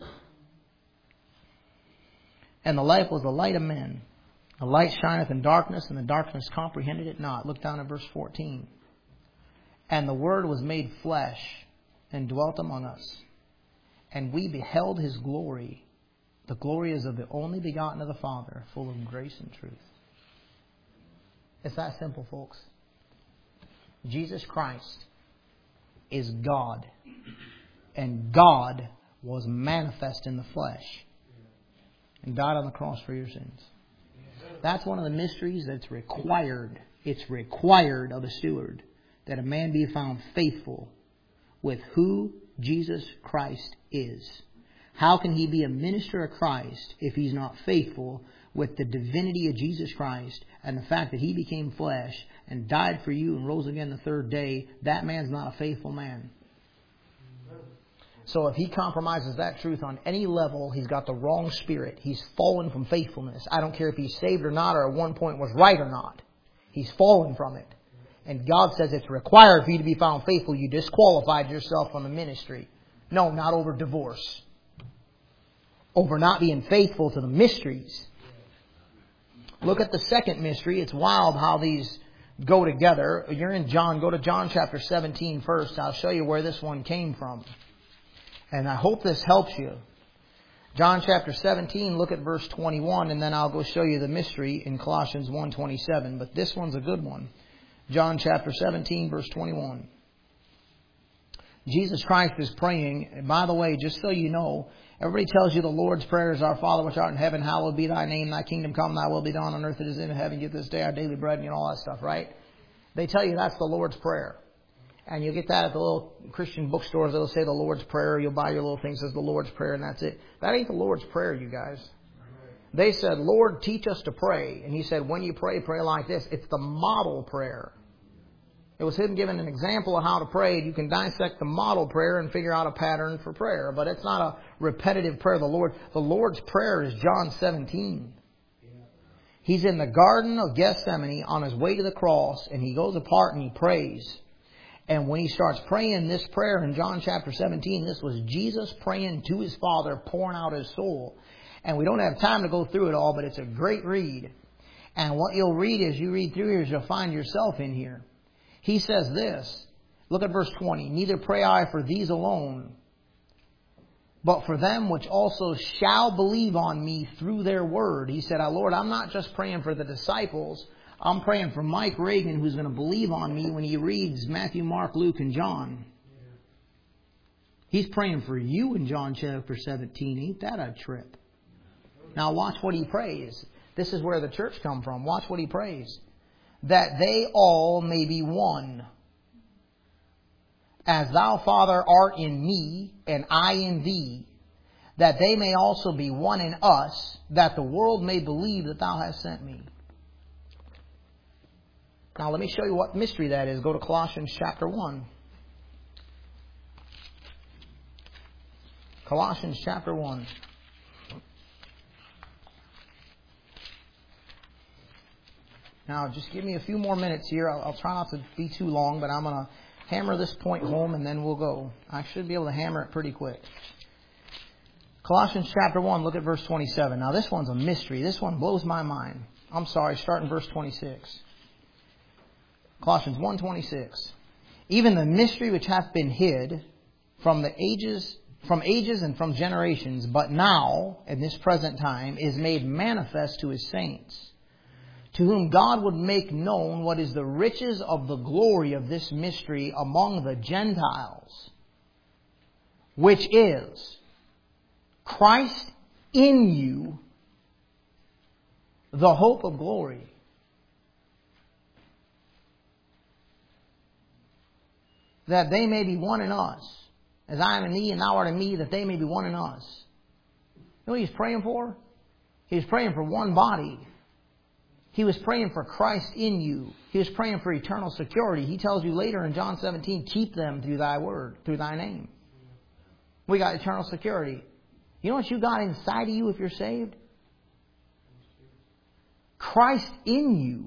And the life was the light of men. The light shineth in darkness, and the darkness comprehended it not. Look down at verse fourteen. And the Word was made flesh and dwelt among us. And we beheld His glory. The glory is of the only begotten of the Father, full of grace and truth. It's that simple, folks. Jesus Christ is God. And God was manifest in the flesh and died on the cross for your sins. That's one of the mysteries that's required. It's required of a steward that a man be found faithful with who Jesus Christ is. How can he be a minister of Christ if he's not faithful with the divinity of Jesus Christ and the fact that He became flesh and died for you and rose again the third day? That man's not a faithful man. So if he compromises that truth on any level, he's got the wrong spirit. He's fallen from faithfulness. I don't care if he's saved or not, or at one point was right or not. He's fallen from it. And God says it's required for you to be found faithful. You disqualified yourself from the ministry. No, not over divorce. Over not being faithful to the mysteries. Look at the second mystery. It's wild how these go together. You're in John. Go to John chapter seventeen first. I'll show you where this one came from. And I hope this helps you. John chapter seventeen, look at verse twenty-one, and then I'll go show you the mystery in Colossians one twenty-seven. But this one's a good one. John chapter seventeen, verse twenty-one. Jesus Christ is praying. And by the way, just so you know, everybody tells you the Lord's Prayer is, Our Father which art in heaven, hallowed be Thy name, Thy kingdom come, Thy will be done on earth as it is in heaven. Give this day our daily bread, and you know, all that stuff, right? They tell you that's the Lord's Prayer. And you'll get that at the little Christian bookstores. They'll say the Lord's Prayer. You'll buy your little thing that says the Lord's Prayer, and that's it. That ain't the Lord's Prayer, you guys. They said, Lord, teach us to pray. And He said, when you pray, pray like this. It's the model prayer. It was Him giving an example of how to pray. You can dissect the model prayer and figure out a pattern for prayer. But it's not a repetitive prayer. The Lord, the Lord's Prayer is John seventeen. He's in the Garden of Gethsemane on His way to the cross, and He goes apart and He prays. And when He starts praying this prayer in John chapter seventeen, this was Jesus praying to His Father, pouring out His soul. And we don't have time to go through it all, but it's a great read. And what you'll read as you read through here is you'll find yourself in here. He says this. Look at verse twenty. Neither pray I for these alone, but for them which also shall believe on me through their word. He said, oh, Lord, I'm not just praying for the disciples. I'm praying for Mike Reagan, who's going to believe on me when he reads Matthew, Mark, Luke, and John. He's praying for you in John chapter seventeen. Ain't that a trip? Now watch what he prays. This is where the church come from. Watch what he prays. That they all may be one. As thou, Father, art in me, and I in thee, that they may also be one in us, that the world may believe that thou hast sent me. Now let me show you what mystery that is. Go to Colossians chapter one. Colossians chapter one. Now, just give me a few more minutes here. I'll, I'll try not to be too long, but I'm going to hammer this point home and then we'll go. I should be able to hammer it pretty quick. Colossians chapter one, look at verse twenty-seven. Now, this one's a mystery. This one blows my mind. I'm sorry, start in verse twenty-six. Colossians one twenty-six. Even the mystery which hath been hid from the ages, from ages and from generations, but now, in this present time, is made manifest to His saints, to whom God would make known what is the riches of the glory of this mystery among the Gentiles, which is Christ in you, the hope of glory. That they may be one in us, as I am in thee and thou art in me, that they may be one in us. You know what he's praying for? He's praying for one body. He was praying for Christ in you. He was praying for eternal security. He tells you later in John seventeen, keep them through thy word, through thy name. We got eternal security. You know what you got inside of you if you're saved? Christ in you.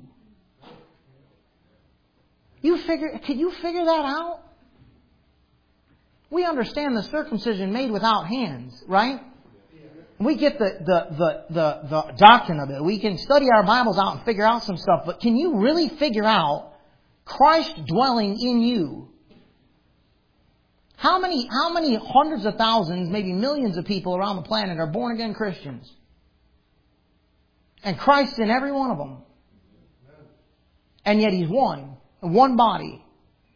You figure, can you figure that out? We understand the circumcision made without hands, right? We get the, the, the, the, the doctrine of it. We can study our Bibles out and figure out some stuff. But can you really figure out Christ dwelling in you? How many, how many hundreds of thousands, maybe millions of people around the planet are born again Christians? And Christ's in every one of them. And yet He's one. One body.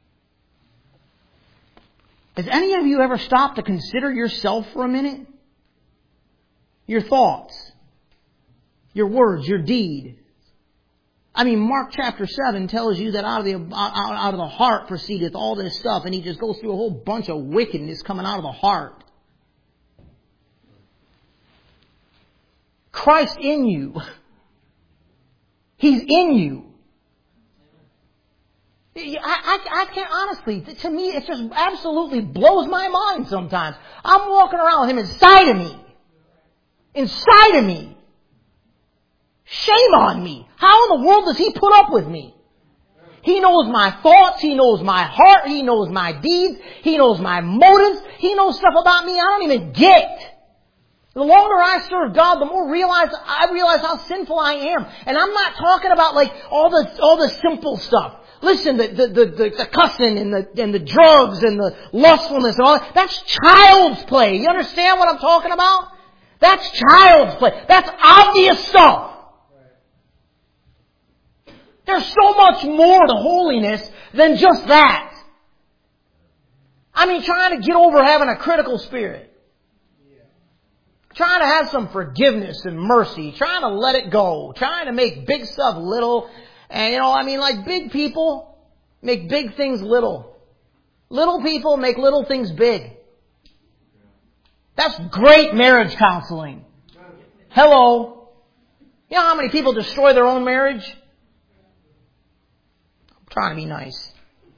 Has any of you ever stopped to consider yourself for a minute? Your thoughts, your words, your deed. I mean, Mark chapter seven tells you that out of the out, out of the heart proceedeth all this stuff, and he just goes through a whole bunch of wickedness coming out of the heart. Christ in you. He's in you. I, I, I can't, honestly, to me, it just absolutely blows my mind sometimes. I'm walking around with Him inside of me. Inside of me. Shame on me. How in the world does He put up with me? He knows my thoughts. He knows my heart. He knows my deeds. He knows my motives. He knows stuff about me I don't even get. The longer I serve God, the more realize I realize how sinful I am. And I'm not talking about like all the all the simple stuff. Listen, the the the, the cussing and the and the drugs and the lustfulness and all that. That's child's play. You understand what I'm talking about? That's child's play. That's obvious stuff. There's so much more to holiness than just that. I mean, trying to get over having a critical spirit. Trying to have some forgiveness and mercy. Trying to let it go. Trying to make big stuff little. And, you know, I mean, like big people make big things little. Little people make little things big. That's great marriage counseling. Hello. You know how many people destroy their own marriage? I'm trying to be nice.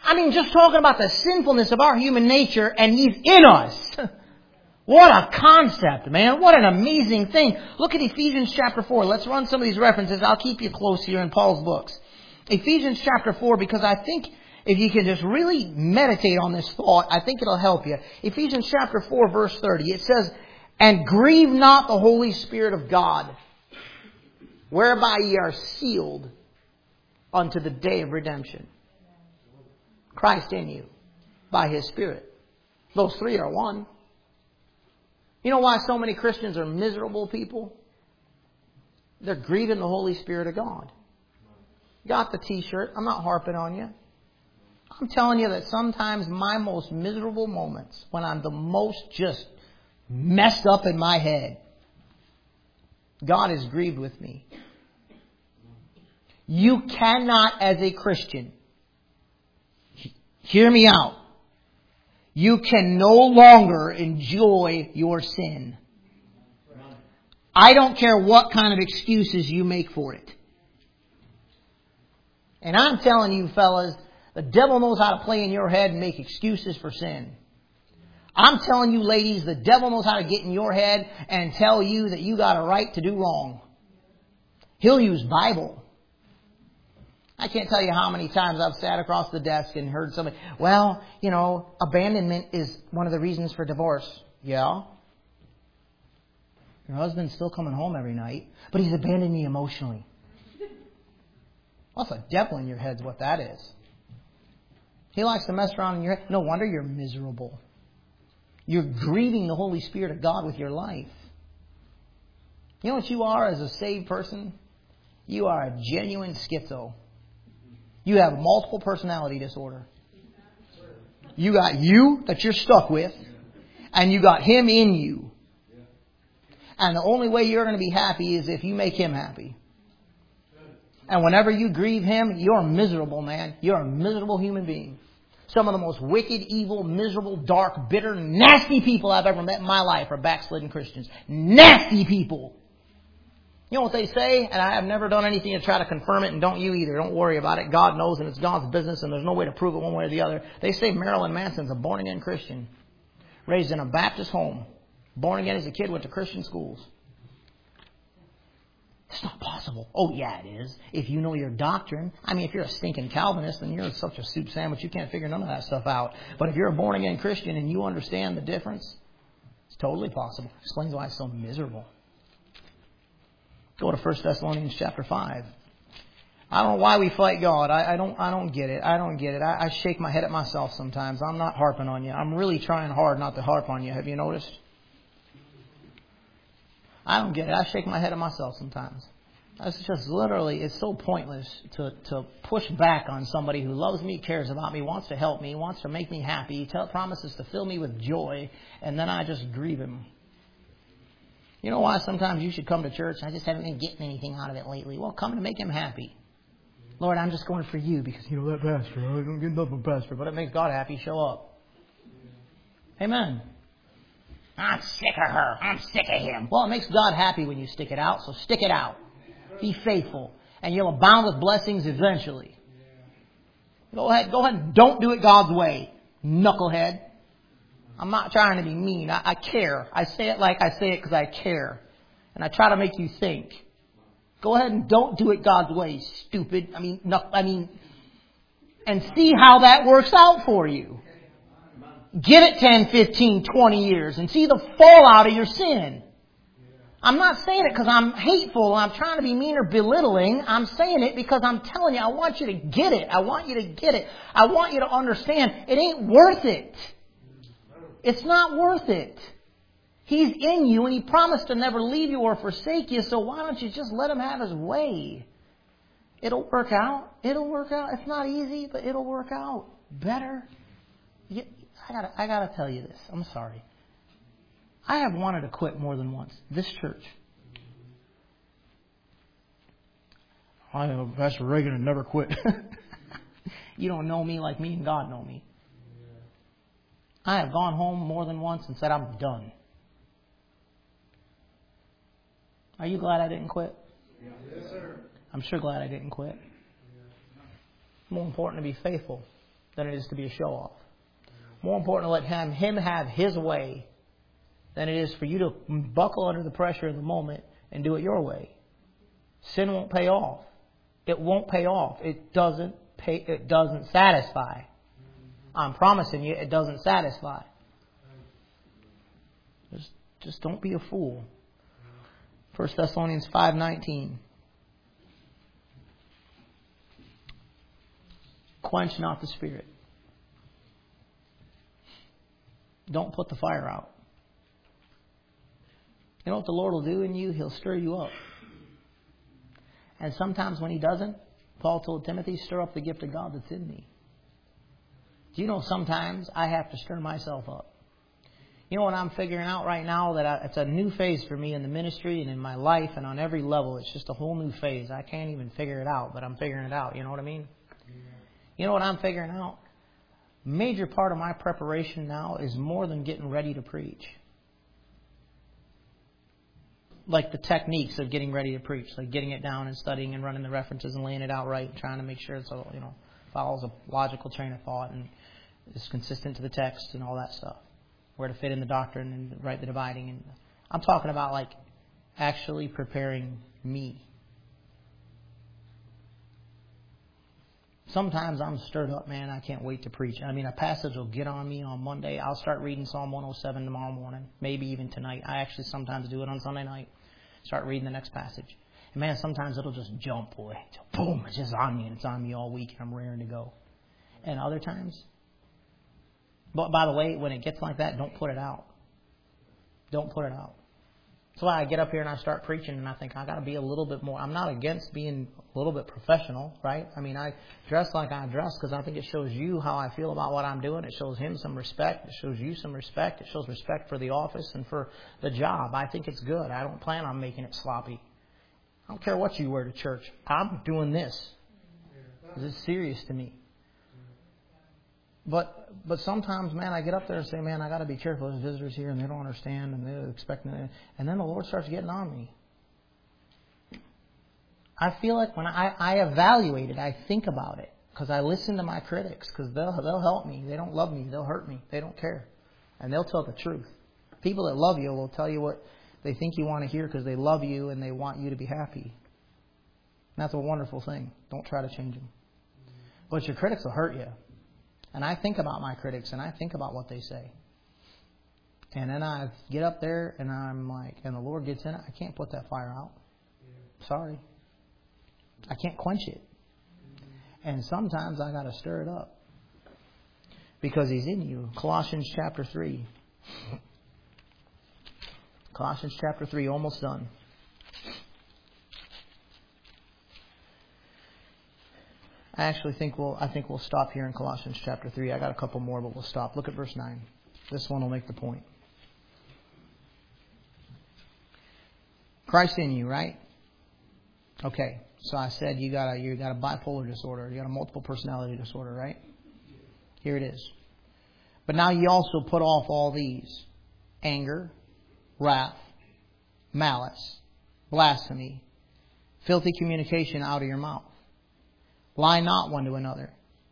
I mean, just talking about the sinfulness of our human nature, and He's in us. What a concept, man. What an amazing thing. Look at Ephesians chapter four. Let's run some of these references. I'll keep you close here in Paul's books. Ephesians chapter four, because I think if you can just really meditate on this thought, I think it'll help you. Ephesians chapter four, verse thirty. It says, "And grieve not the Holy Spirit of God, whereby ye are sealed unto the day of redemption." Christ in you, by His Spirit. Those three are one. You know why so many Christians are miserable people? They're grieving the Holy Spirit of God. Got the t-shirt. I'm not harping on you. I'm telling you that sometimes my most miserable moments, when I'm the most just messed up in my head, God is grieved with me. You cannot, as a Christian, hear me out. You can no longer enjoy your sin. I don't care what kind of excuses you make for it. And I'm telling you, fellas, the devil knows how to play in your head and make excuses for sin. I'm telling you, ladies, the devil knows how to get in your head and tell you that you got a right to do wrong. He'll use Bible. I can't tell you how many times I've sat across the desk and heard somebody, well, you know, abandonment is one of the reasons for divorce. Yeah. Your husband's still coming home every night, but he's abandoned me emotionally. Well, that's a devil in your head's what that is. He likes to mess around in your head. No wonder you're miserable. You're grieving the Holy Spirit of God with your life. You know what you are as a saved person? You are a genuine schizo. You have multiple personality disorder. You got you that you're stuck with, and you got Him in you. And the only way you're going to be happy is if you make Him happy. And whenever you grieve Him, you're miserable, man. You're a miserable human being. Some of the most wicked, evil, miserable, dark, bitter, nasty people I've ever met in my life are backslidden Christians. Nasty people. You know what they say? And I have never done anything to try to confirm it, and don't you either. Don't worry about it. God knows, and it's God's business, and there's no way to prove it one way or the other. They say Marilyn Manson's a born-again Christian, raised in a Baptist home. Born again as a kid, went to Christian schools. It's not possible. Oh, yeah, it is. If you know your doctrine. I mean, if you're a stinking Calvinist, then you're such a soup sandwich, you can't figure none of that stuff out. But if you're a born-again Christian and you understand the difference, it's totally possible. Explains why it's so miserable. Go to First Thessalonians chapter five. I don't know why we fight God. I, I don't I don't get it. I don't get it. I, I shake my head at myself sometimes. I'm not harping on you. I'm really trying hard not to harp on you. Have you noticed? I don't get it. I shake my head at myself sometimes. It's just literally, it's so pointless to, to push back on somebody who loves me, cares about me, wants to help me, wants to make me happy, tell, promises to fill me with joy, and then I just grieve him. You know why sometimes you should come to church? I just haven't been getting anything out of it lately. Well, come to make Him happy. Lord, I'm just going for you because, you know, that pastor, I don't get nothing from pastor, but it makes God happy. Show up. Amen. I'm sick of her. I'm sick of him. Well, it makes God happy when you stick it out, so stick it out. Be faithful, and you'll abound with blessings eventually. Go ahead, go ahead and don't do it God's way, knucklehead. I'm not trying to be mean. I, I care. I say it like I say it because I care. And I try to make you think. Go ahead and don't do it God's way, stupid. I mean, no, I mean, and see how that works out for you. Give it ten, fifteen, twenty years and see the fallout of your sin. I'm not saying it because I'm hateful. I'm trying to be mean or belittling. I'm saying it because I'm telling you, I want you to get it. I want you to get it. I want you to understand it ain't worth it. It's not worth it. He's in you and He promised to never leave you or forsake you, so why don't you just let Him have His way? It'll work out. It'll work out. It's not easy, but it'll work out better. You, I gotta, I gotta tell you this. I'm sorry. I have wanted to quit more than once. This church. I know Pastor Reagan had never quit. You don't know me like me and God know me. I have gone home more than once and said, I'm done. Are you glad I didn't quit? Yes, sir. I'm sure glad I didn't quit. More important to be faithful than it is to be a show-off. More important to let him, him have His way than it is for you to buckle under the pressure of the moment and do it your way. Sin won't pay off. It won't pay off. It doesn't pay. It doesn't satisfy. I'm promising you, it doesn't satisfy. Just, just don't be a fool. First Thessalonians five nineteen. Quench not the Spirit. Don't put the fire out. You know what the Lord will do in you? He'll stir you up. And sometimes when He doesn't, Paul told Timothy, stir up the gift of God that's in me. Do you know sometimes I have to stir myself up? You know what I'm figuring out right now? That I, it's a new phase for me in the ministry and in my life and on every level. It's just a whole new phase. I can't even figure it out, but I'm figuring it out. You know what I mean? Yeah. You know what I'm figuring out? Major part of my preparation now is more than getting ready to preach. Like the techniques of getting ready to preach, like getting it down and studying and running the references and laying it out right, and trying to make sure it's all, you know, follows a logical train of thought and is consistent to the text and all that stuff. Where to fit in the doctrine and right the dividing. And I'm talking about like actually preparing me. Sometimes I'm stirred up, man. I can't wait to preach. I mean, a passage will get on me on Monday. I'll start reading Psalm one oh seven tomorrow morning, maybe even tonight. I actually sometimes do it on Sunday night. Start reading the next passage. And man, sometimes it'll just jump, boy. Boom, it's just on me, and it's on me all week, and I'm raring to go. And other times, but by the way, when it gets like that, don't put it out. Don't put it out. That's why I get up here and I start preaching and I think I got to be a little bit more. I'm not against being a little bit professional, right? I mean, I dress like I dress because I think it shows you how I feel about what I'm doing. It shows him some respect. It shows you some respect. It shows respect for the office and for the job. I think it's good. I don't plan on making it sloppy. I don't care what you wear to church. I'm doing this. This is serious to me. But but sometimes, man, I get up there and say, man, I got to be careful. There's visitors here and they don't understand and they're expecting it. And then the Lord starts getting on me. I feel like when I, I evaluate it, I think about it because I listen to my critics because they'll, they'll help me. They don't love me. They'll hurt me. They don't care. And they'll tell the truth. People that love you will tell you what they think you want to hear because they love you and they want you to be happy. And that's a wonderful thing. Don't try to change them. But your critics will hurt you. And I think about my critics and I think about what they say. And then I get up there and I'm like, and the Lord gets in it, I can't put that fire out. Sorry. I can't quench it. And sometimes I got to stir it up. Because He's in you. Colossians chapter three. Colossians chapter three, almost done. I actually think we'll I think we'll stop here in Colossians chapter three. I got a couple more, but we'll stop. Look at verse nine. This one will make the point. Christ in you, right? Okay. So I said you got a you got a bipolar disorder, you got a multiple personality disorder, right? Here it is. But now you also put off all these: anger, wrath, malice, blasphemy, filthy communication out of your mouth. Lie not one to another,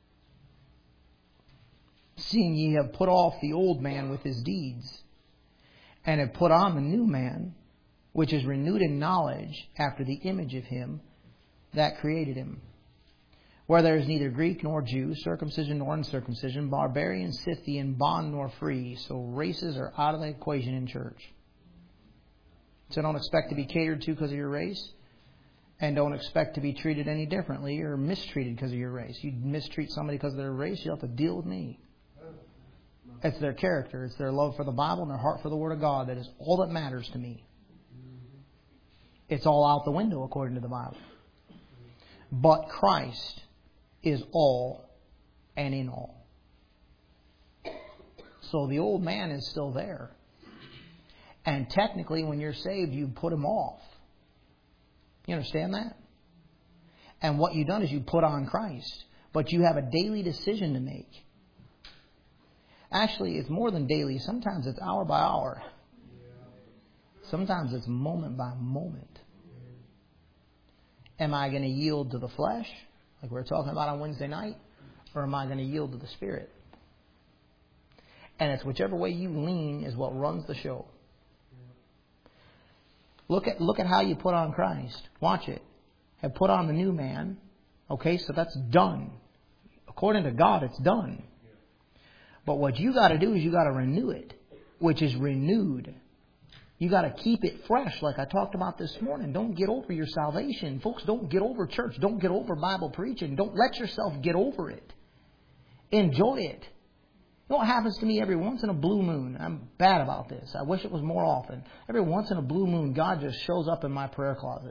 seeing ye have put off the old man with his deeds, and have put on the new man, which is renewed in knowledge after the image of Him that created him. Where there is neither Greek nor Jew, circumcision nor uncircumcision, barbarian, Scythian, bond nor free. So races are out of the equation in church. So don't expect to be catered to because of your race. And don't expect to be treated any differently or mistreated because of your race. You mistreat somebody because of their race, you'll have to deal with me. It's their character. It's their love for the Bible and their heart for the Word of God. That is all that matters to me. It's all out the window according to the Bible. But Christ is all and in all. So the old man is still there. And technically when you're saved, you put him off. You understand that? And what you've done is you put on Christ. But you have a daily decision to make. Actually, it's more than daily. Sometimes it's hour by hour. Sometimes it's moment by moment. Am I going to yield to the flesh, like we were talking about on Wednesday night? or am I going to yield to the Spirit? And it's whichever way you lean is what runs the show. Look at look at how you put on Christ. Watch it. Have put on the new man. Okay, so that's done. According to God, it's done. But what you got to do is you got to renew it, which is renewed. You got to keep it fresh, like I talked about this morning. Don't get over your salvation. Folks, don't get over church. Don't get over Bible preaching. Don't let yourself get over it. Enjoy it. You know what happens to me every once in a blue moon? I'm bad about this. I wish it was more often. Every once in a blue moon, God just shows up in my prayer closet.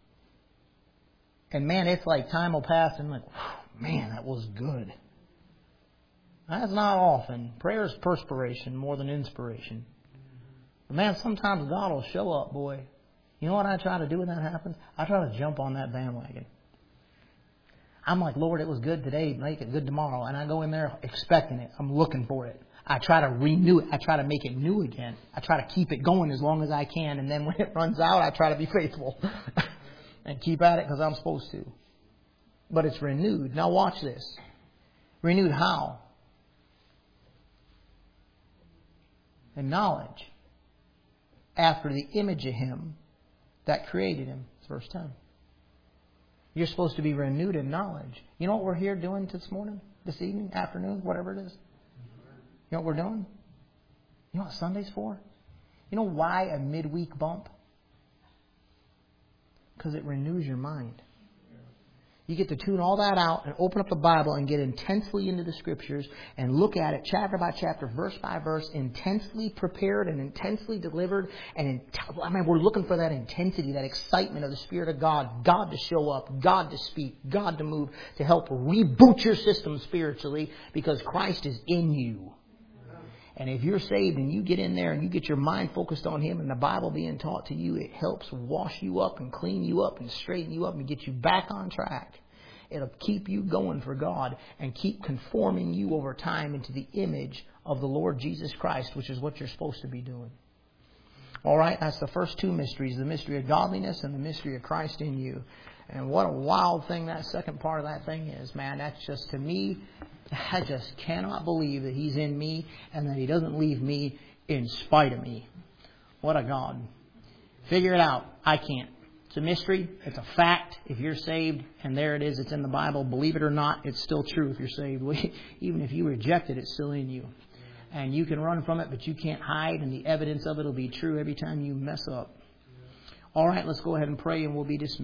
And man, it's like time will pass and I'm like, man, that was good. That's not often. Prayer is perspiration more than inspiration. But man, sometimes God will show up, boy. You know what I try to do when that happens? I try to jump on that bandwagon. I'm like, Lord, it was good today. Make it good tomorrow. And I go in there expecting it. I'm looking for it. I try to renew it. I try to make it new again. I try to keep it going as long as I can. And then when it runs out, I try to be faithful and keep at it because I'm supposed to. But it's renewed. Now watch this. Renewed how? In knowledge. After the image of Him that created Him. It's verse ten. You're supposed to be renewed in knowledge. You know what we're here doing this morning, this evening, afternoon, whatever it is? You know what we're doing? You know what Sunday's for? You know why a midweek bump? Because it renews your mind. You get to tune all that out and open up the Bible and get intensely into the Scriptures and look at it chapter by chapter, verse by verse, intensely prepared and intensely delivered. And in, I mean, we're looking for that intensity, that excitement of the Spirit of God, God to show up, God to speak, God to move, to help reboot your system spiritually because Christ is in you. And if you're saved and you get in there and you get your mind focused on Him and the Bible being taught to you, it helps wash you up and clean you up and straighten you up and get you back on track. It'll keep you going for God and keep conforming you over time into the image of the Lord Jesus Christ, which is what you're supposed to be doing. All right, that's the first two mysteries, the mystery of godliness and the mystery of Christ in you. And what a wild thing that second part of that thing is, man. That's just, to me, I just cannot believe that He's in me and that He doesn't leave me in spite of me. What a God. Figure it out. I can't. It's a mystery. It's a fact. If you're saved, and there it is, it's in the Bible. Believe it or not, it's still true if you're saved. Even if you reject it, it's still in you. And you can run from it, but you can't hide, and the evidence of it will be true every time you mess up. All right, let's go ahead and pray, and we'll be dismissed.